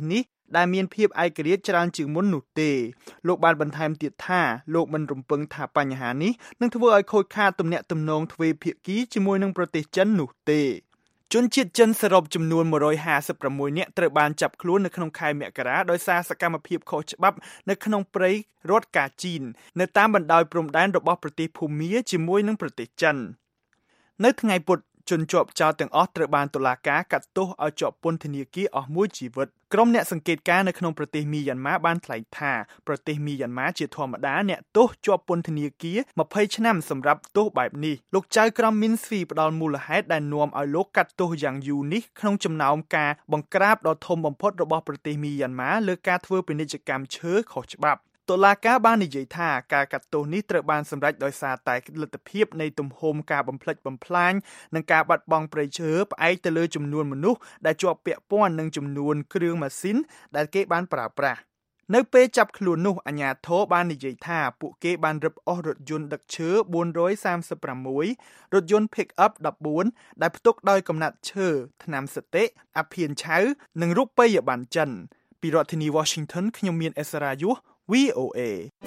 ដែលមានភាពឯករាជ្យច្រើនជាងមុននោះទេលោកបានបន្ថែមទៀតថាលោកមិនរំពឹងថាបញ្ហានេះនឹងធ្វើឲ្យខូចខាតទំនាក់ទំនងទ្វេភាគីជាមួយនឹងប្រទេសចិននោះទេជនជាតិចិនសរុបចំនួនone hundred fifty-sixនាក់ត្រូវបានចាប់ខ្លួននៅក្នុងខែមករាដោយសារសកម្មភាពខុសច្បាប់នៅក្នុងព្រៃរដ្ឋកាជីននៅតាមបណ្ដោយព្រំដែនរបស់ប្រទេសភូមាជាមួយនឹងប្រទេសចិននៅថ្ងៃពុធជនជាប់ចោទទាំងអស់ត្រូវបានតុលាការកាត់ទោសឲ្យជាប់ពន្ធនាគារអស់មួយជីវិតក្រុមអ្នកសង្កេតការណ៍នៅក្នុងប្រទេសមីយ៉ាន់ម៉ាបានថ្លែងថាប្រទេសមីយ៉ាន់ម៉ាជាធម្មតាអ្នកទោសជាប់ពន្ធនាគារtwentyឆ្នាំសម្រាប់ទោសបែបនេះលោកចៅក្រមមីនស្វីផ្ដល់មូលហេតុដែលនាំឲ្យលោកកាត់ទោសយ៉ាងយូរនេះក្នុងចំណោមការបង្ក្រាបដ៏ធំបំផុតរបស់ប្រទេសមីយ៉ាន់ម៉ាលើការធ្វើពាណិជ្ជកម្មឈើខុសច្បាប់តុលាការបាននិយាយថាការកាត់ទោសនេះត្រូវបានសម្រេចដោយសារតែលទ្ធភាពនៃទំហំការបំផ្លិចបំផ្លាញនិងការបាត់បង់ព្រៃឈើផ្អែកទៅលើចំនួនមនុស្សដែលជាប់ពាក់ព័ន្ធនឹងចំនួនគ្រឿងម៉ាស៊ីនដែលគេបានប្រើប្រាស់នៅពេលចាប់ខ្លួននោះអាជ្ញាធរបាននិយាយថាពួកគេបានរឹបអូសរថយន្តដឹកឈើfour hundred thirty-sixរថយន្ត pick-up fourteenដែលផ្ទុកដោយកំណាត់ឈើថ្នាំសតិអភិនឆៅនិងរូបិយប័ណ្ណចិនពីរដ្ឋធានី Washington ខ្ញុំមានអេសរ៉ាយុះV O A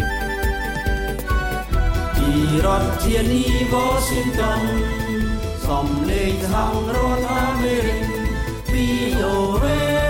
ពីរដ្ឋធានី Washington សំឡេងសហរដ្ឋអាមេរិក V O A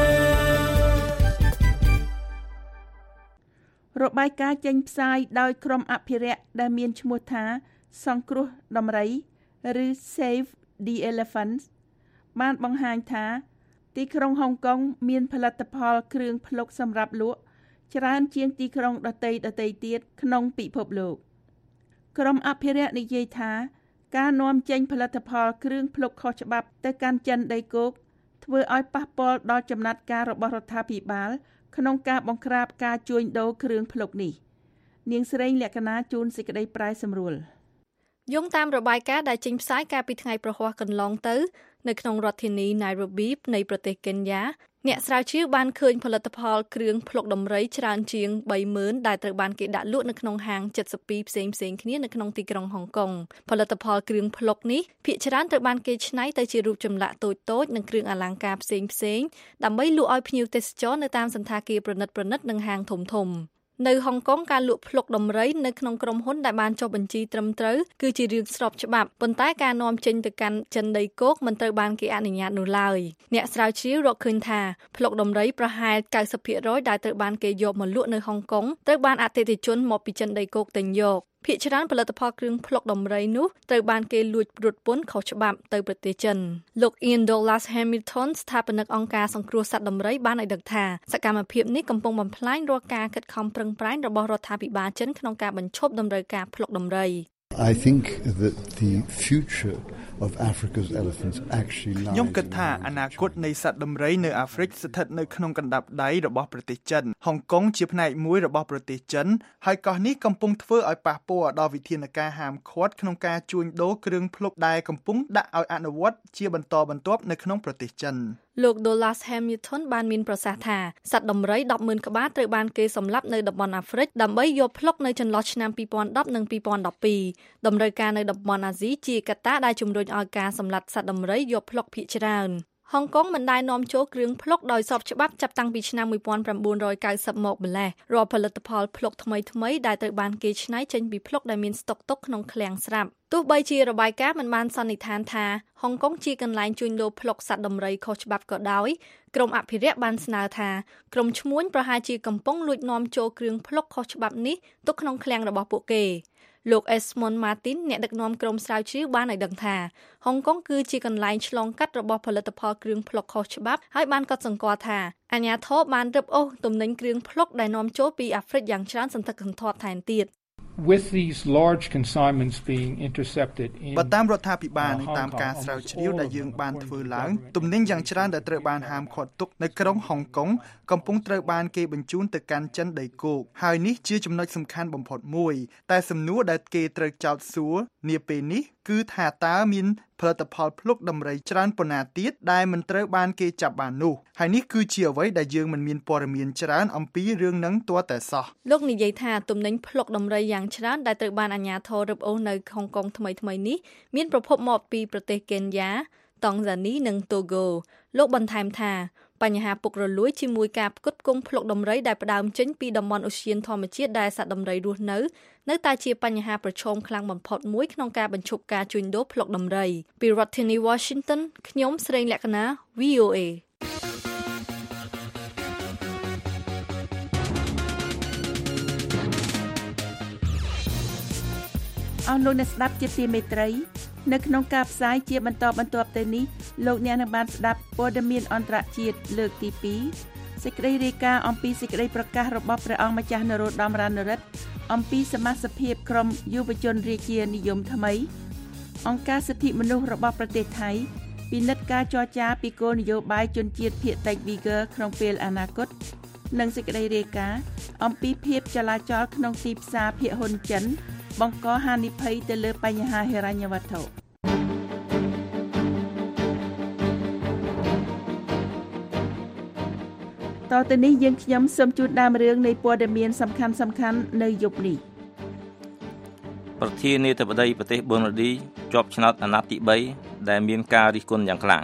របាយការណ៍ចេញផ្សាយដោយក្រុមអភិរក្សដែលមានឈ្មោះថាសង្គ្រោះដំរីឬ Save the Elephants បានបង្ហាញថាទីក្រុងហុងកុងមានផលិតផលគ្រឿងភ្លុកសម្រាប់លក់ច្រើនជាងទីក្រុងដទៃដទៃទៀតក្នុងពិភពលោកក្រុមអភិរក្សនិយាយថាការនាំចេញផលិតផលគ្រឿងភ្លុកខុសច្បាប់ទៅកាន់ចិនដីគោកធ្វើឲ្យប៉ះពាល់ដល់ចំណាត់ការរបស់រដ្ឋាភិបាលក្នុងការបង្ក្រាបការជួញដូរគ្រឿងភ្លុកនេះនាងស្រីលក្ខណាជួនសេចក្តីប្រែសម្រួល
យោងតាមរបាយការណ៍ដែលចេញផ្សាយកាលពីថ្ងៃប្រហ័សកន្លងទៅនៅក្នុងរដ្ឋធានី Nairobi នៃប្រទេសកេនយ៉ាអ្នកស្រាវជ្រាវបានឃើញផលិតផលគ្រឿងភ្លុកដំរីច្រើនជាងthree thousandដែលត្រូវបានគេដាក់លក់នៅក្នុងហាងseventy-twoផ្សេងៗគ្នានៅក្នុងទីក្រុងហុងកុងផលិតផលគ្រឿងភ្លុកនេះភាគច្រើនត្រូវបានគេច្នៃទៅជារូបចម្លាក់តូចៗនិងគ្រឿងអលង្ការផ្សេងៗដើម្បីលក់ឲ្យភ្ញៀវទេសចរនៅតាមសន្តាគារប្រណិតៗនិងហាងធំៗនៅហុងកុងការលក់ភ្លុកដំរីនៅក្នុងក្រុមហ៊ុនដែលបានចុះបញ្ជីត្រឹមត្រូវគឺជារឿងស្របច្បាប់ប៉ុន្តែការនាំចេញទៅកាន់ចិនដីគោកមិនត្រូវបានគេអនុញ្ញាតនោះឡើយអ្នកស្រាវជ្រាវរកឃើញថាភ្លុកដំរីប្រហែលninety percentដែលត្រូវបានគេយកមកលក់នៅហុងកុងត្រូវបានអតិថិជនមកពីចិនដីគោកទិញយកភាគច្រើនផលិតផលគ្រឿងភ្លុកដំរីនោះត្រូវបានគេលួចរត់ពន្ធខុសច្បាប់ទៅប្រទេសចិនលោក Ian Douglas Hamilton ស្ថាបនិកអង្គការសង្គ្រោះសត្វដំរីបានឲ្យដឹងថាសកម្មភាពនេះកំពុងបំផ្លាញរាល់ការខិតខំប្រឹងប្រែងរបស់រដ្ឋាភិបាលចិនក្នុងការបញ្ឈប់តម្រូវការភ្លុកដំរី
I think that the future of Africa's elephants actually lies
ខ្ញុំគិតថាអនាគតនៃសត្វដំរីនៅអាហ្វ្រិកស្ថិតនៅក្នុងកណ្ដាប់ដៃរបស់ប្រទេសចិនហុងកុងជាផ្នែកមួយរបស់ប្រទេសចិនហើយកោះនេះកំពុងធ្វើឲ្យប៉ះពាល់ដល់វិធានការហាមឃាត់ក្នុងការជួញដូរគ្រឿងភ្លុកដែលកំពុងដាក់ឲ្យអនុវត្តជាបន្តបន្ទាប់នៅក្នុងប្រទេសចិនលោក Douglas Hamilton បានមានប្រសាសន៍ថាសត្វដំរី ten thousand ក្បាលត្រូវបានគេសម្លាប់នៅតំបន់អាហ្វ្រិកដើម្បីយកភ្លុកនៅចន្លោះឆ្នាំtwenty tenនិងtwenty twelveតម្រូវការនៅតំបន់អាស៊ីជាកត្តាដែលជំរុញឲ្យការសម្លាប់សត្វដំរីយកភ្លុកភាគច្រើនហុងកុងមិនដែលនាំចូលគ្រឿងភ្លុកដោយស្របច្បាប់ចាប់តាំងពីឆ្នាំnineteen ninetyមកម្ល៉េះរាល់ផលិតផលភ្លុកថ្មីៗដែលត្រូវបានគេច្នៃចេញពីភ្លុកដែលមានស្តុកទុកក្នុងឃ្លាំងស្រាប់ទោះបីជារបាយការណ៍មិនបានសន្និដ្ឋានថាហុងកុងជាកន្លែងជួញដូរភ្លុកសត្វដំរីខុសច្បាប់ក៏ដោយក្រុមអភិរក្សបានស្នើថាក្រុមឈ្មួញប្រហែលជាកំពុងលួចនាំចូលគ្រឿងភ្លុកខុសច្បាប់នេះទុកក្នុងឃ្លាំងរបស់ពួកគេលោក Esmond Martin អ្នកដឹកនាំក្រុមស្រាវជ្រាវបានឲ្យដឹងថាហុងកុងគឺជាកន្លែងឆ្លងកាត់របស់ផលិតផលគ្រឿងភ្លុកខុសច្បាប់ហើយបានកត់សម្គាល់ថាអាជ្ញាធរបានរឹបអូសទំនិញគ្រឿងភ្លុកដែលនាំចូលពីអាហ្វ្រិកយ៉ាងច្រើនសន្ធឹកសន្ធាប់ថែមទៀត
With these large consignments being intercepted in
បើតាមរដ្ឋាភិបាលនិងតាមការស្រាវជ្រាវដែលយើងបានធ្វើឡើងទំនិញយ៉ាងច្រើនដែលត្រូវបានហាមឃាត់ទុកនៅក្រុងហុងកុងកំពុងត្រូវបានគេបញ្ជូនទៅកាន់ចិនដីគោកហើយនេះជាចំណុចសំខាន់បំផុតមួយតែសំណួរដែលគេត្រូវចោទសួរនាពេលនេះគឺថាតើមានផលិតផលភ្លុកដំរីច្រើនប៉ុណ្ណាទៀតដែលមិនត្រូវបានគេចាប់បាននោះហើយនេះគឺជាអ្វីដែលយើងមិនមានព័ត៌មានច្រើនអំពីរឿងនឹងទាល់តែសោះលោកនិយាយថាទំនិញភ្លុកដំរីយ៉ាងច្រើនដែលត្រូវបានអាជ្ញាធររឹបអូសនៅហុងកុងថ្មីៗនេះមានប្រភពមកពីប្រទេសកេនយ៉ាតង់ហ្សានីនិងតូហ្គោលោកបន្ថែមថា
បញ្ហាពុករលួយជាមួយការផ្គត់ផ្គង់ភ្លុកដំរីដែលផ្ដើមចេញពីតំបន់អូសៀនធម្មជាតិដែលសត្វដំរីរស់នៅនៅតែជាបញ្ហាប្រឈមខ្លាំងបំផុតមួយក្នុងការបញ្ឈប់ការជួញដូរភ្លុកដំរីពីរដ្ឋធានី Washington ខ្ញុំស្រីលក្ខណា V O A
អស់លោកអ្នកស្ដាប់ជាទីមេត្រីនៅក្នុងការផ្សាយជាបន្តបន្ទាប់ទៅនេះលោកអ្នកនឹងបានស្ដាប់ព័ត៌មានអន្តរជាតិលើកទីពីរសេចក្តីរាយការណ៍អំពីសេចក្តីប្រកាសរបស់ព្រះអង្គម្ចាស់នរោត្តម រណរដ្ឋអំពីសមាជិកភាពក្រុមយុវជនរាជានិយមថ្មីអង្គការសិទ្ធិមនុស្សរបស់ប្រទេសថៃពិនិត្យការចរចាពីគោលនយោបាយជនជាតិភាគតិច Uyghur ក្នុងពេលអនាគតនិងសេចក្តីរាយការណ៍អំពីភាពចលាចលក្នុងទីផ្សារភាគហ៊ុនចិនបង្កហានិភ័យទៅលើបញ្ហាហិរញ្ញវត្ថុតទៅនេះយើងខ្ញុំសូមជូនដើមរឿងនៃព័ត៌មានសំខាន់សំខាន់នៅយប់នេះ
ប្រធានាធិបតីប្រទេសប៊ុនរ៉ាឌីជាប់ឆ្នោតអាណត្តិទីបីដែលមានការរិះគន់យ៉ាងខ្លាំង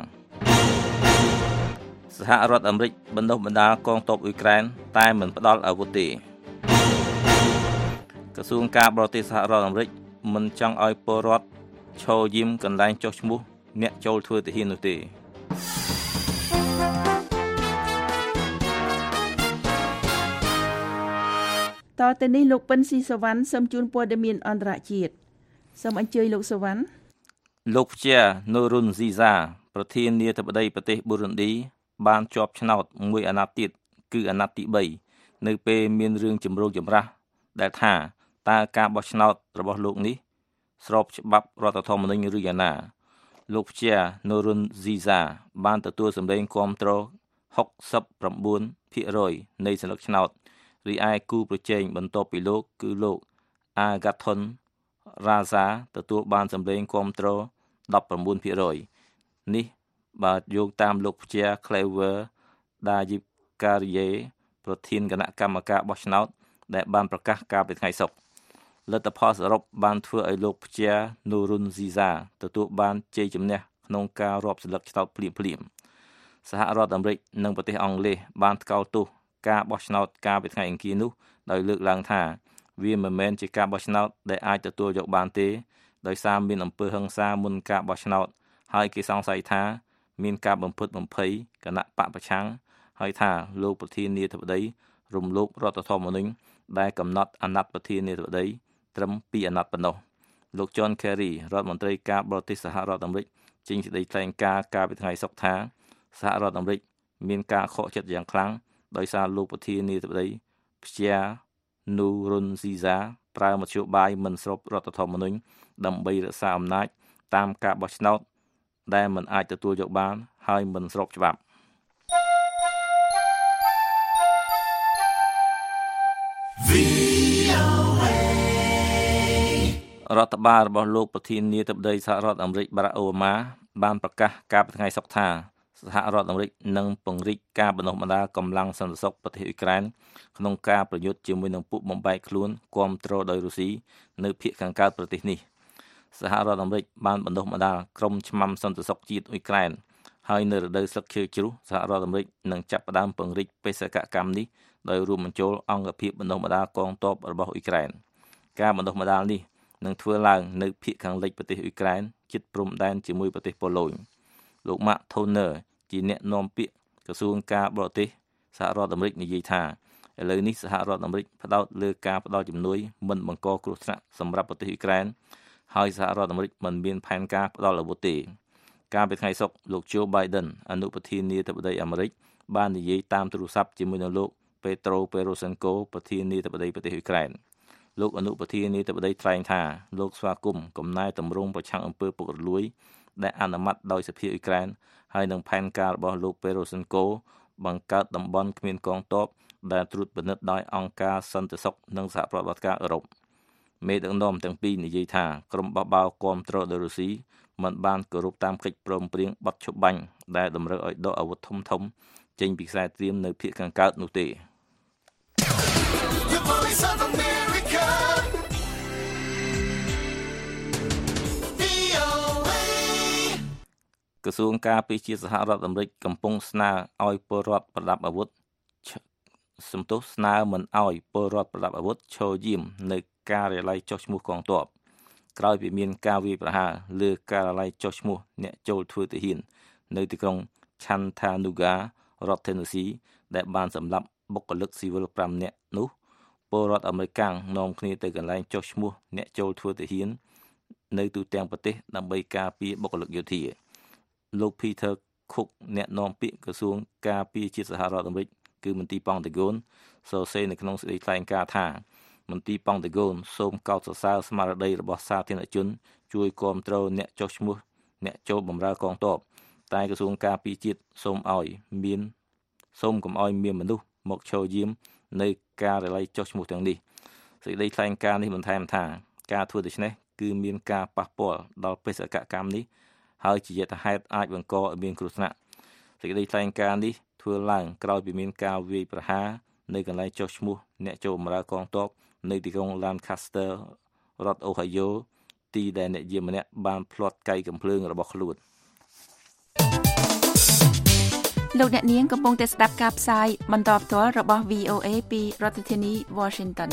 សហរដ្ឋអាមេរិកបណ្ដុះបណ្ដាលកងទ័ពអ៊ុយក្រែនតែមិនផ្ដល់អាវុធទេក្រសួងការបរទេសសហរដ្ឋអាមេរិកមិនចង់ឲ្យពលរដ្ឋឈរយាមកន្លែងចុះឈ្មោះអ្នកចូលធ្វើទាហាននោះទេ
តទៅនេះលោកពិនស៊ីសវណ្ណសូមជូនព័ត៌មានអន្តរជាតិសូមអញ្ជើញលោកសវណ្ណ
លោកជា នូរុនស៊ីសាប្រធានាធិបតីប្រទេសប៊ុរុនឌីបានជាប់ឆ្នោតមួយអាណត្តិទៀតគឺអាណត្តិទីបីនៅពេលមានរឿងចម្រូងចម្រាសដែលថាតើការបោះឆ្នោតរបស់លោកនេះស្របច្បាប់រដ្ឋធម្មនុញ្ញឬយ៉ាងណាលោកជា នូរុនស៊ីសាបានទទួលសម្លេងគាំទ្រ ហុកសិបប្រាំបួនភាគរយ នៃសន្លឹកឆ្នោតរីឯគូប្រជែងបន្ទាប់ពីលោកគឺលោកអាហ្គាថុនរ៉ាហ្សាទទួលបានសម្លេងគាំទ្រ ដប់ប្រាំបួនភាគរយ នេះបាទយោងតាមលោកជា Clever Dajikarie ប្រធានគណៈកម្មការបោះឆ្នោតដែលបានប្រកាសកាលពីថ្ងៃសុក្រលទ្ធផលសរុបបានធ្វើឲ្យលោកជា នូរុនស៊ីសាទទួលបានជ័យជំនះក្នុងការរាប់សន្លឹកឆ្នោតភ្លាមៗសហរដ្ឋអាមេរិកនិងប្រទេសអង់គ្លេសបានថ្កោលទោសការបោះឆ្នោតកាលពីថ្ងៃអង្គារនោះដោយលើកឡើងថាវាមិនមែនជាការបោះឆ្នោតដែលអាចទទួលយកបានទេដោយសារមានអំពើហិង្សាមុនការបោះឆ្នោតហើយគេសង្ស័យថាមានការបំផិតបំភ័យគណៈបកប្រឆាំងហើយថាលោកប្រធានាធិបតីរំលោភរដ្ឋធម្មនុញ្ញដែលកំណត់អាណត្តិប្រធានាធិបតីត្រឹមពីរអាណត្តិប៉ុណ្ណោះលោក John Kerry រដ្ឋមន្ត្រីការបរទេសសហរដ្ឋអាមេរិកចេញសេចក្តីថ្លែងការណ៍កាលពីថ្ងៃសុក្រថាសហរដ្ឋអាមេរិកមានការខកចិត្តយ៉ាងខ្លាំងដោយសារលោកប្រធានាធិបតីព្យា នូរុនស៊ីសាប្រើមធ្យោបាយមិនស្របរដ្ឋធម្មនុញ្ញដើម្បីរក្សាអំណាចតាមការបោះឆ្នោតដែលមិនអាចទទួលយកបានហើយមិនស្របច្បាប់រដ្ឋបាលរបស់លោកប្រធានាធិបតីសហរដ្ឋអាមេរិកបារ៉ាក់អូបាម៉ាបានប្រកាសកាលពីថ្ងៃសុក្រថាសហរដ្ឋអាមេរិកនឹងពង្រីកការបណ្ដុះបណ្ដាលកម្លាំងសន្តិសុខប្រទេសអ៊ុយក្រែនក្នុងការប្រយុទ្ធជាមួយនឹងពួកបំបែកខ្លួនគាំទ្រដោយរុស្ស៊ីនៅភាគខាងកើតប្រទេសនេះសហរដ្ឋអាមេរិកបានបណ្ដុះបណ្ដាលក្រុមឆ្មាំសន្តិសុខជាតិអ៊ុយក្រែនហើយនៅរដូវស្លឹកឈើជ្រុះសហរដ្ឋអាមេរិកនឹងចាប់ផ្ដើមពង្រីកបេសកកម្មនេះដោយរួមបញ្ចូលអង្គភាពបណ្ដុះបណ្ដាលកងទ័ពរបស់អ៊ុយក្រែនការបណ្ដុះបណ្ដាលនេះនឹងធ្វើឡើងនៅភាគខាងលិចប្រទេសអ៊ុយក្រែនជិតព្រំដែនជាមួយប្រទេសប៉ូឡូញលោក Mark Toner ជាអ្នកនាំពាក្យក្រសួងការបរទេសសហរដ្ឋអាមេរិកនិយាយថាឥឡូវនេះសហរដ្ឋអាមេរិកផ្ដោតលើការផ្ដល់ជំនួយមិនបង្កគ្រោះថ្នាក់សម្រាប់ប្រទេសអ៊ុយក្រែនហើយសហរដ្ឋអាមេរិកមិនមានផែនការផ្ដល់អាវុធទេកាលពីថ្ងៃសុក្រលោក Joe Biden អនុប្រធានាធិបតីអាមេរិកបាននិយាយតាមទូរស័ព្ទជាមួយនឹងលោក Petro Poroshenko ប្រធានាធិបតីប្រទេសអ៊ុយក្រែនលោកអនុប្រធានាធិបតីថ្លែងថាលោកស្វាគមន៍កំណែតម្រង់ប្រឆាំងអំពើពុករលួយដែលអនុម័តដោយសភាអ៊ុយក្រែនហើយនឹងផែនការរបស់លោក Poroshenko បង្កើតតំបន់គ្មានកងទ័ពដែលត្រួតពិនិត្យដោយអង្គការសន្តិសុខនិងសហប្រតិបត្តិការអឺរ៉ុបមេដឹកនាំទាំងពីរនិយាយថាក្រុមបះបោរគាំទ្រដោយរុស្ស៊ីមិនបានគោរពតាមកិច្ចព្រមព្រៀងបទឈប់បាញ់ដែលតម្រូវឲ្យដកអាវុធធំៗចេញពីខ្សែត្រៀមនៅភាគខាងកើតនោះទេក្រសួងការពារជាតិសហរដ្ឋអាមេរិកកំពុងស្នើឲ្យពលរដ្ឋប្រដាប់អាវុធសំទោសស្នើមិនឲ្យពលរដ្ឋប្រដាប់អាវុធឈរយាមនៅការិយាល័យចុះឈ្មោះកងទ័ពក្រោយពីមានការវាយប្រហារលើការិយាល័យចុះឈ្មោះអ្នកចូលធ្វើទាហាននៅទីក្រុង Chattanooga រដ្ឋ Tennessee ដែលបានសម្លាប់បុគ្គលិកស៊ីវិលfiveនាក់នោះពលរដ្ឋអាមេរិកនាំគ្នាទៅកន្លែងចុះឈ្មោះអ្នកចូលធ្វើទាហាននៅទូទាំងប្រទេសដើម្បីការពារបុគ្គលិកយោធាលោក Peter Cook អ្នកនាំពាក្យក្រសួងការពារជាតិសហរដ្ឋអាមេរិកគឺមន្ទីរ Pentagon សរសេរនៅក្នុងសេចក្តីថ្លែងការណ៍ថាមន្ទីរ Pentagon សូមកោតសរសើរស្មារតីរបស់សាធារណជនជួយគាំទ្រអ្នកចុះឈ្មោះអ្នកចូលបម្រើកងទ័ពតែក្រសួងការពារជាតិសូមឲ្យមានសូមកុំឲ្យមានមនុស្សមកឈរយាមនៅការិយាល័យចុះឈ្មោះទាំងនេះសេចក្តីថ្លែងការណ៍នេះបន្ថែមថាការធ្វើដូច្នេះគឺមានការប៉ះពាល់ដល់បេសកកម្មនេះហើយជាយថាហេតុអាចបង្កឲ្យមានគ្រោះថ្នាក់សេចក្តីថ្លែងការណ៍នេះធ្វើឡើងក្រោយពីមានការវាយប្រហារនៅកន្លែងចុះឈ្មោះអ្នកចូលបម្រើកងទ័ពនៅទីក្រុង Lancaster រដ្ឋ Ohio ទីដែលអ្នកយាមម្នាក់បានផ្លាត់កៃកំភ្លើងរបស់ខ្លួន
លោកអ្នកនាងកំពុងតែស្ដាប់ការផ្សាយបន្តផ្ទាល់របស់ វី អូ เอ ពីរដ្ឋធានី Washington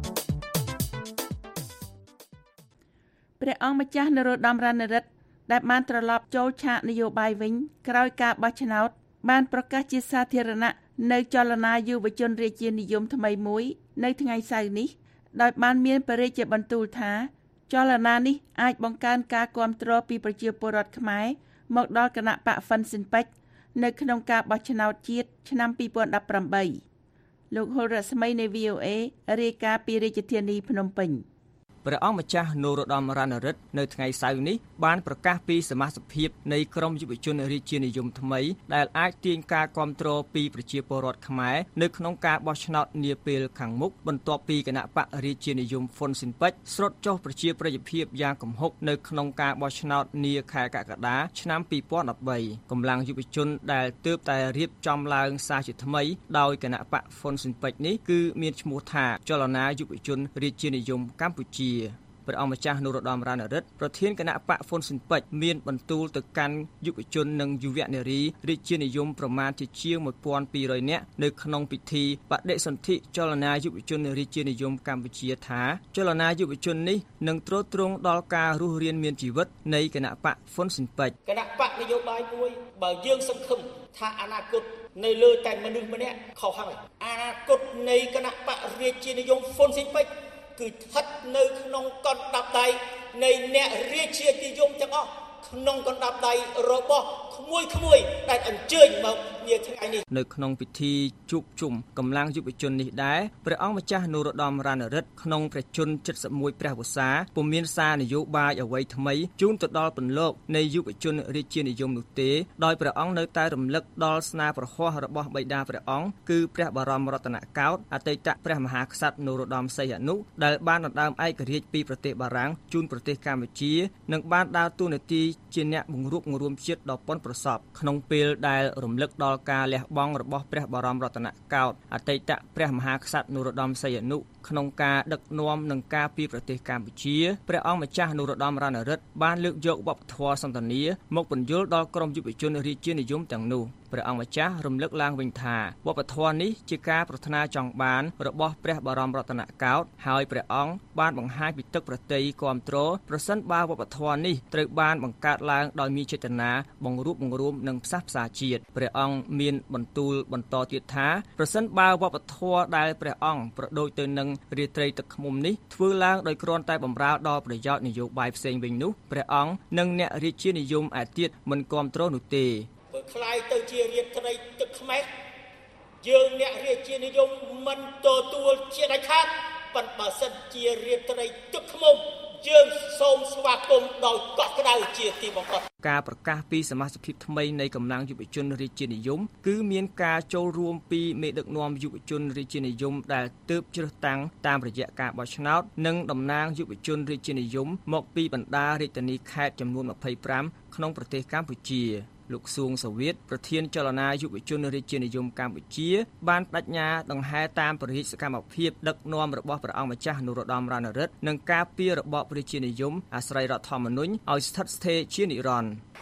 ព្រះអង្គម្ចាស់នរោត្តម រណរិទ្ធដែលបានត្រឡប់ចូលឆាកនយោបាយវិញក្រោយការបោះឆ្នោតបានប្រកាសជាសាធារណៈនៅចលនាយុវជនរាជានិយមថ្មីមួយនៅថ្ងៃសៅរ៍នេះដោយបានមានបរិយាបន្ទូលថាចលនានេះអាចបង្កើនការគាំទ្រពីប្រជាពលរដ្ឋខ្មែរមកដល់គណៈបកហ្វិនស៊ិនប៉ិចនៅក្នុងការបោះឆ្នោតជាតិឆ្នាំtwo thousand eighteenលោកហុលរស្មីនៃ វី អូ เอ រាយការណ៍ពីរាជធានីភ្នំពេញ
ព្រះអង្គម្ចាស់នរោត្តម រណរិទ្ធនៅថ្ងៃសៅរ៍នេះបានប្រកាសពីសមាជិកភាពនៃក្រុមយុវជនរាជានិយមថ្មីដែលអាចទាញការគាំទ្រពីប្រជាពលរដ្ឋខ្មែរនៅក្នុងការបោះឆ្នោតនាពេលខាងមុខបន្ទាប់ពីគណៈបករាជានិយមហ្វុនស៊ិនប៉ិចស្រុតចុះប្រជាប្រិយភាពយ៉ាងគំហុកនៅក្នុងការបោះឆ្នោតនាខែកក្កដាឆ្នាំtwo thousand thirteenកម្លាំងយុវជនដែលទើបតែរៀបចំឡើងសារជាថ្មីដោយគណៈបកហ្វុនស៊ិនប៉ិចនេះគឺមានឈ្មោះថាចលនាយុវជនរាជានិយមកម្ពុជាព្រះអង្គម្ចាស់នរោត្តម រណរិទ្ធប្រធានគណៈបកហ្វុនស៊ិនប៉ិចមានបន្ទូលទៅកាន់យុវជននិងយុវនារីរាជានិយមប្រមាណជាជាងtwelve hundredនាក់នៅក្នុងពិធីបដិសន្ធិចលនាយុវជនរាជានិយមកម្ពុជាថាចលនាយុវជននេះនឹងទ្រទ្រង់ដល់ការរស់រានមានជីវិតនៃគណៈបកហ្វុនស៊ិនប៉ិច
គណៈបកនយោបាយមួយបើយើងសង្ឃឹមថាអនាគតនៅលើតែមនុស្សម្នាក់ខុសហើយអនាគតនៃគណៈបករាជានិយមហ្វុនស៊ិនប៉ិចគឺស្ថិតនៅក្នុងកណ្ដាប់ដៃនៃអ្នករាជានិយមទាំងអស់ក្នុងកណ្ដាប់ដៃរបស់ក្មួយក្មួយដែលអញ្ជើញមកនាថ្ងៃនេះ
នៅក្នុងពិធីជួបជុំកម្លាំងយុវជននេះដែរព្រះអង្គម្ចាស់នរោត្តម រណរិទ្ធក្នុងព្រះជន្មseventy-oneព្រះវស្សាពុំមានសារនយោបាយអ្វីថ្មីជូនទៅដល់ពន្លកនៃយុវជនរាជានិយមនោះទេដោយព្រះអង្គនៅតែរំលឹកដល់ស្នាប្រហ័សរបស់បិតាព្រះអង្គគឺព្រះបរមរតនកោដ្ឋអតីតព្រះមហាក្សត្រនរោត្តមសីហនុដែលបានដណ្ដើមឯករាជ្យពីប្រទេសបារាំងជូនប្រទេសកម្ពុជានិងបានដើរតួនាទីជាអ្នកបង្រួបបង្រួមជាតិដ៏ប៉ុនប្រសពក្នុងពេលដែលរំលឹកដល់ការលះបង់របស់ព្រះបរមរតនកោដ្ឋអតីតព្រះមហាក្សត្រនរោត្តមសីហនុក្នុងការដឹកនាំនិងការពារប្រទេសកម្ពុជាព្រះអង្គម្ចាស់នរោត្តម រណរិទ្ធបានលើកយកវប្បធម៌សន្តានាមកពន្យល់ដល់ក្រុមយុវជនរាជានិយមទាំងនោះព្រះអង្គម្ចាស់រំលឹកឡើងវិញថាវប្បធម៌នេះជាការប្រាថ្នាចង់បានរបស់ព្រះបរមរតនកោដ្ឋហើយព្រះអង្គបានបង្ហាញពីទឹកប្រតិយគាំទ្រប្រសិនបើវប្បធម៌នេះត្រូវបានបង្កើតឡើងដោយមានចេតនាបង្រួបបង្រួមនិងផ្សះផ្សាជាតិព្រះអង្គមានបន្ទូលបន្តទៀតថាប្រសិនបើវប្បធម៌ដែលព្រះអង្គប្រដូចទៅនឹងរាត្រីទឹកឃ្មុំនេះធ្វើឡើងដោយគ្រាន់តែបម្រើដល់ប្រយោជន៍នយោបាយផ្សេងវិញនោះព្រះអង្គនិងអ្នករាជានិយមឯទៀតមិនគាំទ្រនោះទេ
បើខ្លាយទៅជារាត្រីទឹកខ្មេះយើងអ្នករាជានិយមមិនទទួលជាដាច់ខាតប៉ុន្តែបើសិនជារាត្រីទឹកឃ្មុំយើងសូមស្វាគមន៍ដោយកក់ក្ដៅជាទីបំផុត
ការប្រកាសពីសមាជិកភាពថ្មីនៃកម្លាំងយុវជនរាជានិយមគឺមានការចូលរួមពីមេដឹកនាំយុវជនរាជានិយមដែលទើបជ្រើសតាំងតាមរយៈការបោះឆ្នោតនិងតំណាងយុវជនរាជានិយមមកពីបណ្ដារាជធានីខេត្តចំនួនtwenty-fiveក្នុងប្រទេសកម្ពុជាលោកសួងសាវៀតប្រធានចលនាយុវជនរាជានិយមកម្ពុជាបានបដិញ្ញាដង្ហែតាមព្រះរាជសកម្មភាពដឹកនាំរបស់ព្រះអង្គម្ចាស់នរោត្តម រណរិទ្ធនិងការពាររបបរាជានិយមអាស្រ័យរដ្ឋធម្មនុញ្ញឲ្យស្ថិតស្ថេរជានិរន្តរ៍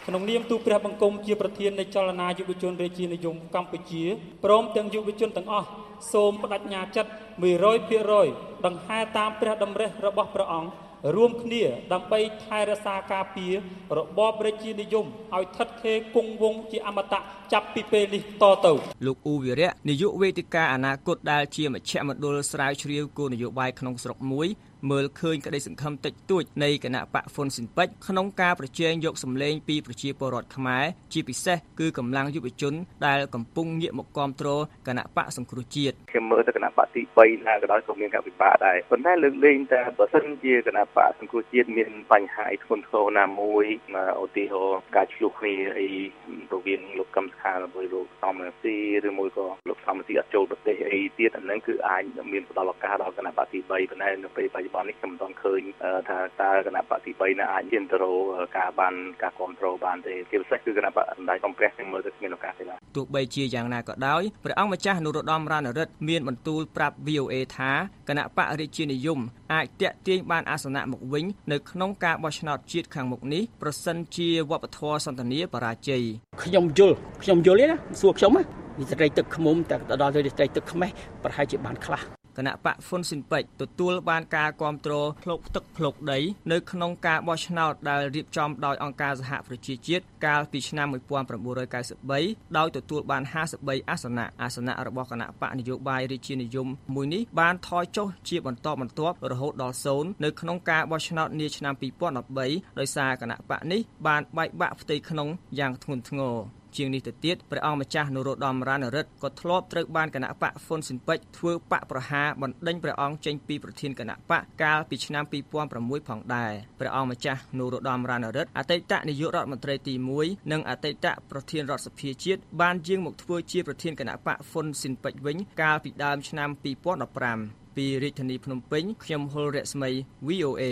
ក្នុងនាមទូព្រះបង្គំជាប្រធាននៃចលនាយុវជនរាជានិយមកម្ពុជាព្រមទាំងយុវជនទាំងអស់សូមបដិញ្ញាចិត្ត មួយរយភាគរយ ដង្ហែតាមព្រះតម្រិះរបស់ព្រះអង្គរួមគ្នាដើម្បីថែរក្សាការពាររបបរាជានិយមឲ្យស្ថិតស្ថេរគង់វង្សជាអមតៈចាប់ពីពេលនេះតទៅ
លោកអ៊ូវីរៈនាយកវេទិកាអនាគតដែលជាមជ្ឈមណ្ឌលស្រាវជ្រាវគោលនយោបាយក្នុងស្រុកមួយមើលឃើញក្តីសង្ឃឹមតិចតួចនៃគណៈបកហ្វុនស៊ិនពេជ្រក្នុងការប្រជែងយកសម្លេងពីប្រជាពលរដ្ឋខ្មែរជាពិសេសគឺកម្លាំងយុវជនដែលកំពុងងាកមកគាំទ្រគណៈបកសង្គ្រោះជាតិ
ខ្ញុំមើលទៅគណៈបកទីបីណាក៏ដោយក៏មានការពិបាកដែរប៉ុន្តែលើកលែងតែបើសិនជាគណៈបកសង្គ្រោះជាតិមានបញ្ហាធ្ងន់ធ្ងរណាមួយឧទាហរណ៍ការឆ្លោះគ្នាអីរវាងលោកកឹមសុខាជាមួយលោកសំរងស៊ីឬមួយក៏លោកសំរងស៊ីអត់ចូលប្រទេសអីទៀតអាហ្នឹងគឺអាចមានផ្ដល់ឱកាសដល់គណៈបកទីបីប៉ុន្តែនៅពេលបច្ចុប្បន្ននេះខ្ញុំមិនទាន់ឃើញថាតើគណៈបកទីបីណាអាចឈានទៅរកការបានការគ្រប់គ្រងបានទេជាពិសេសគឺគណៈបកសម្ដេចអង្គព្រះខ្ញុំមើលទៅគ្មានឱកាសទេបាទ
ទោះបីជាយ៉ាងណាក៏ដោយព្រះអង្គម្ចាស់នរោត្តមរណរដ្ឋមានបន្ទូលប្រាប់ វី អូ អេ ថាគណៈបករាជានិយមអាចតាក់ទាញបានអាសនៈមកវិញនៅក្នុងការបោះឆ្នោតជាតិខាងមុខនេះប្រសិនជាវប្បធម៌សន្តានាបរាជ័យ
ខ្ញុំយល់ខ្ញុំយល់ទេណាសួរខ្ញុំណានេះស្រីទឹកខ្មុំតែដល់ទៅស្រីទឹកខ្មេះប្រហែលជាបានខ្លះ
គណៈបកហ្វុនស៊ិនពេជ្រទទួលបានការគ្រប់គ្រងផ្លុកទឹកផ្លុកដីនៅក្នុងការបោះឆ្នោតដែលរៀបចំដោយអង្គការសហប្រជាជាតិកាលពីឆ្នាំmột nghìn chín trăm chín mươi baដោយទទួលបានห้าสิบสามអាសនៈអាសនៈរបស់គណៈបកនយោបាយរាជានិយមមួយនេះបានថយចុះជាបន្តបន្ទាប់រហូតដល់សូន្យនៅក្នុងការបោះឆ្នោតនាឆ្នាំtwo thousand thirteenដោយសារគណៈបកនេះបានបែកបាក់ផ្ទៃក្នុងយ៉ាងធ្ងន់ធ្ងរជាងនេះទៅទៀតព្រះអង្គម្ចាស់នរោត្តមរណរដ្ឋក៏ធ្លាប់ត្រូវបានគណៈបកហ្វុនស៊ិនពេជ្រធ្វើបកប្រហារបណ្ដេញព្រះអង្គចេញពីប្រធានគណៈបកកាលពីឆ្នាំtwo thousand sixផងដែរព្រះអង្គម្ចាស់នរោត្តមរណរដ្ឋអតីតនាយករដ្ឋមន្ត្រីទីoneនិងអតីតប្រធានរដ្ឋសភាជាតិបានយាងមកធ្វើជាប្រធានគណៈបកហ្វុនស៊ិនពេជ្រវិញកាលពីដើមឆ្នាំtwo thousand fifteenពីរាជធានីភ្នំពេញខ្ញុំហុលរស្មី វី អូ អេ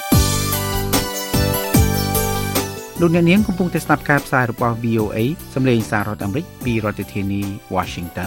លោកអ្នកនាងកំពុងតែស្ដាប់ការផ្សាយរបស់ វី អូ អេ សម្លេងសាររដ្ឋអាមេរិកពីរដ្ឋធានី Washington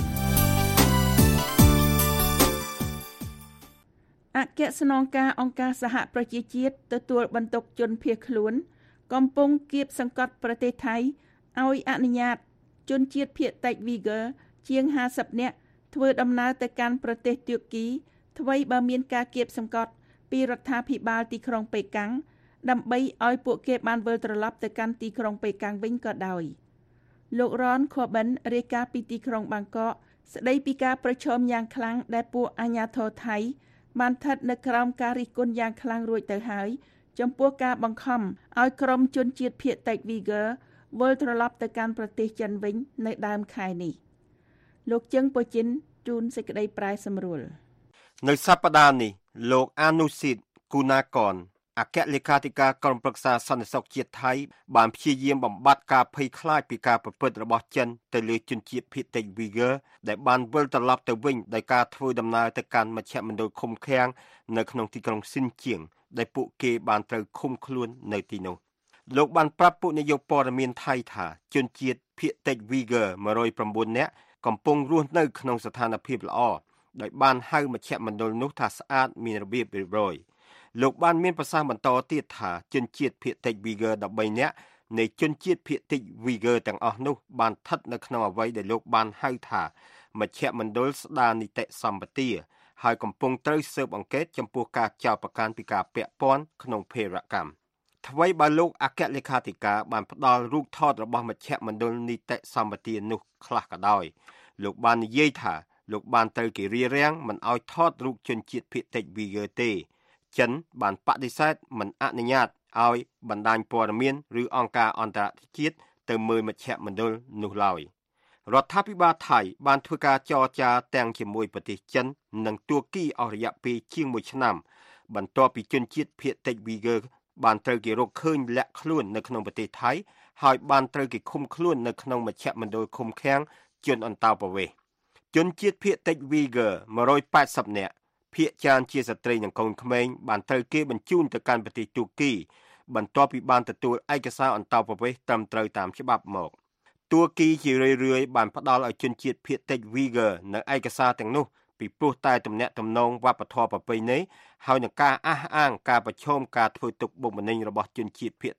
អគ្គស្នងការអង្គការសហប្រជាជាតិទទួលបន្ទុកជនភៀសខ្លួនកំពុងគៀបសង្កត់ប្រទេសថៃឲ្យអនុញ្ញាតជនជាតិភាគតិច Uyghur ជាងfiftyនាក់ធ្វើដំណើរទៅកាន់ប្រទេសទួរគីថ្មីបើមានការគៀបសង្កត់ពីរដ្ឋាភិបាលទីក្រុងប៉េកាំងដើម្បីឲ្យពួកគេបានវិលត្រឡប់ទៅកាន់ទីក្រុងប៉េកាំងវិញក៏ដោយលោក Ron Corbin រាយការណ៍ពីទីក្រុងបាងកកស្ដីពីការប្រឈមយ៉ាងខ្លាំងដែលពួកអាជ្ញាធរថៃបានស្ថិតនៅក្រោមការរិះគន់យ៉ាងខ្លាំងរួចទៅហើយចំពោះការបង្ខំឲ្យក្រុមជនជាតិភាគតិច Uyghur វិលត្រឡប់ទៅកាន់ប្រទេសចិនវិញនៅដើមខែនេះលោកជឹងពូជីនជូនសេចក្តីប្រែសម្រួល
នៅសប្តាហ៍នេះលោកអានុស៊ីតគូណាកនអគ្គលេខាធិការក្រុមប្រឹក្សាសន្តិសុខជាតិថៃបានព្យាយាមបំបត្តិការភ័យខ្លាចពីការប្រព្រឹត្តរបស់ចិនទៅលើជនជាតិភាគតិច Uyghur ដែលបានវិលត្រឡប់ទៅវិញដោយការធ្វើដំណើរទៅកាន់មជ្ឈមណ្ឌលឃុំឃាំងនៅក្នុងទីក្រុងស៊ីនជៀងដែលពួកគេបានត្រូវឃុំខ្លួននៅទីនោះលោកបានប្រាប់ពួកនាយកព័ត៌មានថៃថាជនជាតិភាគតិច Uyghur one oh nineនាក់កំពុងរស់នៅក្នុងស្ថានភាពល្អដោយបានហៅមជ្ឈមណ្ឌលនោះថាស្អាតមានរបៀបរៀបរយលោកបានមានប្រសាសន៍បន្តទៀតថាជនជាតិភាគតិច Uyghur thirteenនាក់នៃជនជាតិភាគតិច Uyghur ទាំងអស់នោះបានស្ថិតនៅក្នុងអ្វីដែលលោកបានហៅថាមជ្ឈមណ្ឌលស្ដារនីតិសម្បទាហើយកំពុងត្រូវស៊ើបអង្កេតចំពោះការចោទប្រកាន់ពីការពាក់ព័ន្ធក្នុងភេរវកម្មថ្មីបើលោកអគ្គលេខាធិការបានផ្ដល់រូបថតរបស់មជ្ឈមណ្ឌលនីតិសម្បទានោះខ្លះក៏ដោយលោកបាននិយាយថាលោកបានត្រូវគេរារាំងមិនឲ្យថតរូបជនជាតិភាគតិច Uyghur ទេចិនបានបដិសេធមិនអនុញ្ញាតឲ្យបណ្ដាញព័ត៌មានឬអង្គការអន្តរជាតិទៅមើលមជ្ឈមណ្ឌលនោះឡើយរដ្ឋាភិបាលថៃបានធ្វើការចរចាទាំងជាមួយប្រទេសចិននិងទួរគីអស់រយៈពេលជាងមួយឆ្នាំបន្ទាប់ពីជនជាតិភាគតិច Uyghur បានត្រូវគេរកឃើញលាក់ខ្លួននៅក្នុងប្រទេសថៃហើយបានត្រូវគេឃុំខ្លួននៅក្នុងមជ្ឈមណ្ឌលឃុំឃាំងជនអន្តោប្រវេសន៍ជនជាតិភាគតិច Uyghur one hundred eightyនាក់ភាគច្រើនជាស្ត្រីនិងកូនក្មេងបានត្រូវគេបញ្ជូនទៅកាន់ប្រទេសទួរគីបន្ទាប់ពីបានទទួលឯកសារអន្តោប្រវេសន៍ត្រឹមត្រូវតាមច្បាប់មកទួរគីជារឿយៗបានផ្ដល់ឲ្យជនជាតិភាគតិច Uyghur នៅឯកសារទាំងនោះពីព្រោះតែទំនាក់ទំនងវប្បធម៌ប្រពៃណីហើយនឹងការអះអាងការប្រឈមការធ្វើទុកបុកម្នេញរបស់ជនជាតិភាគតិច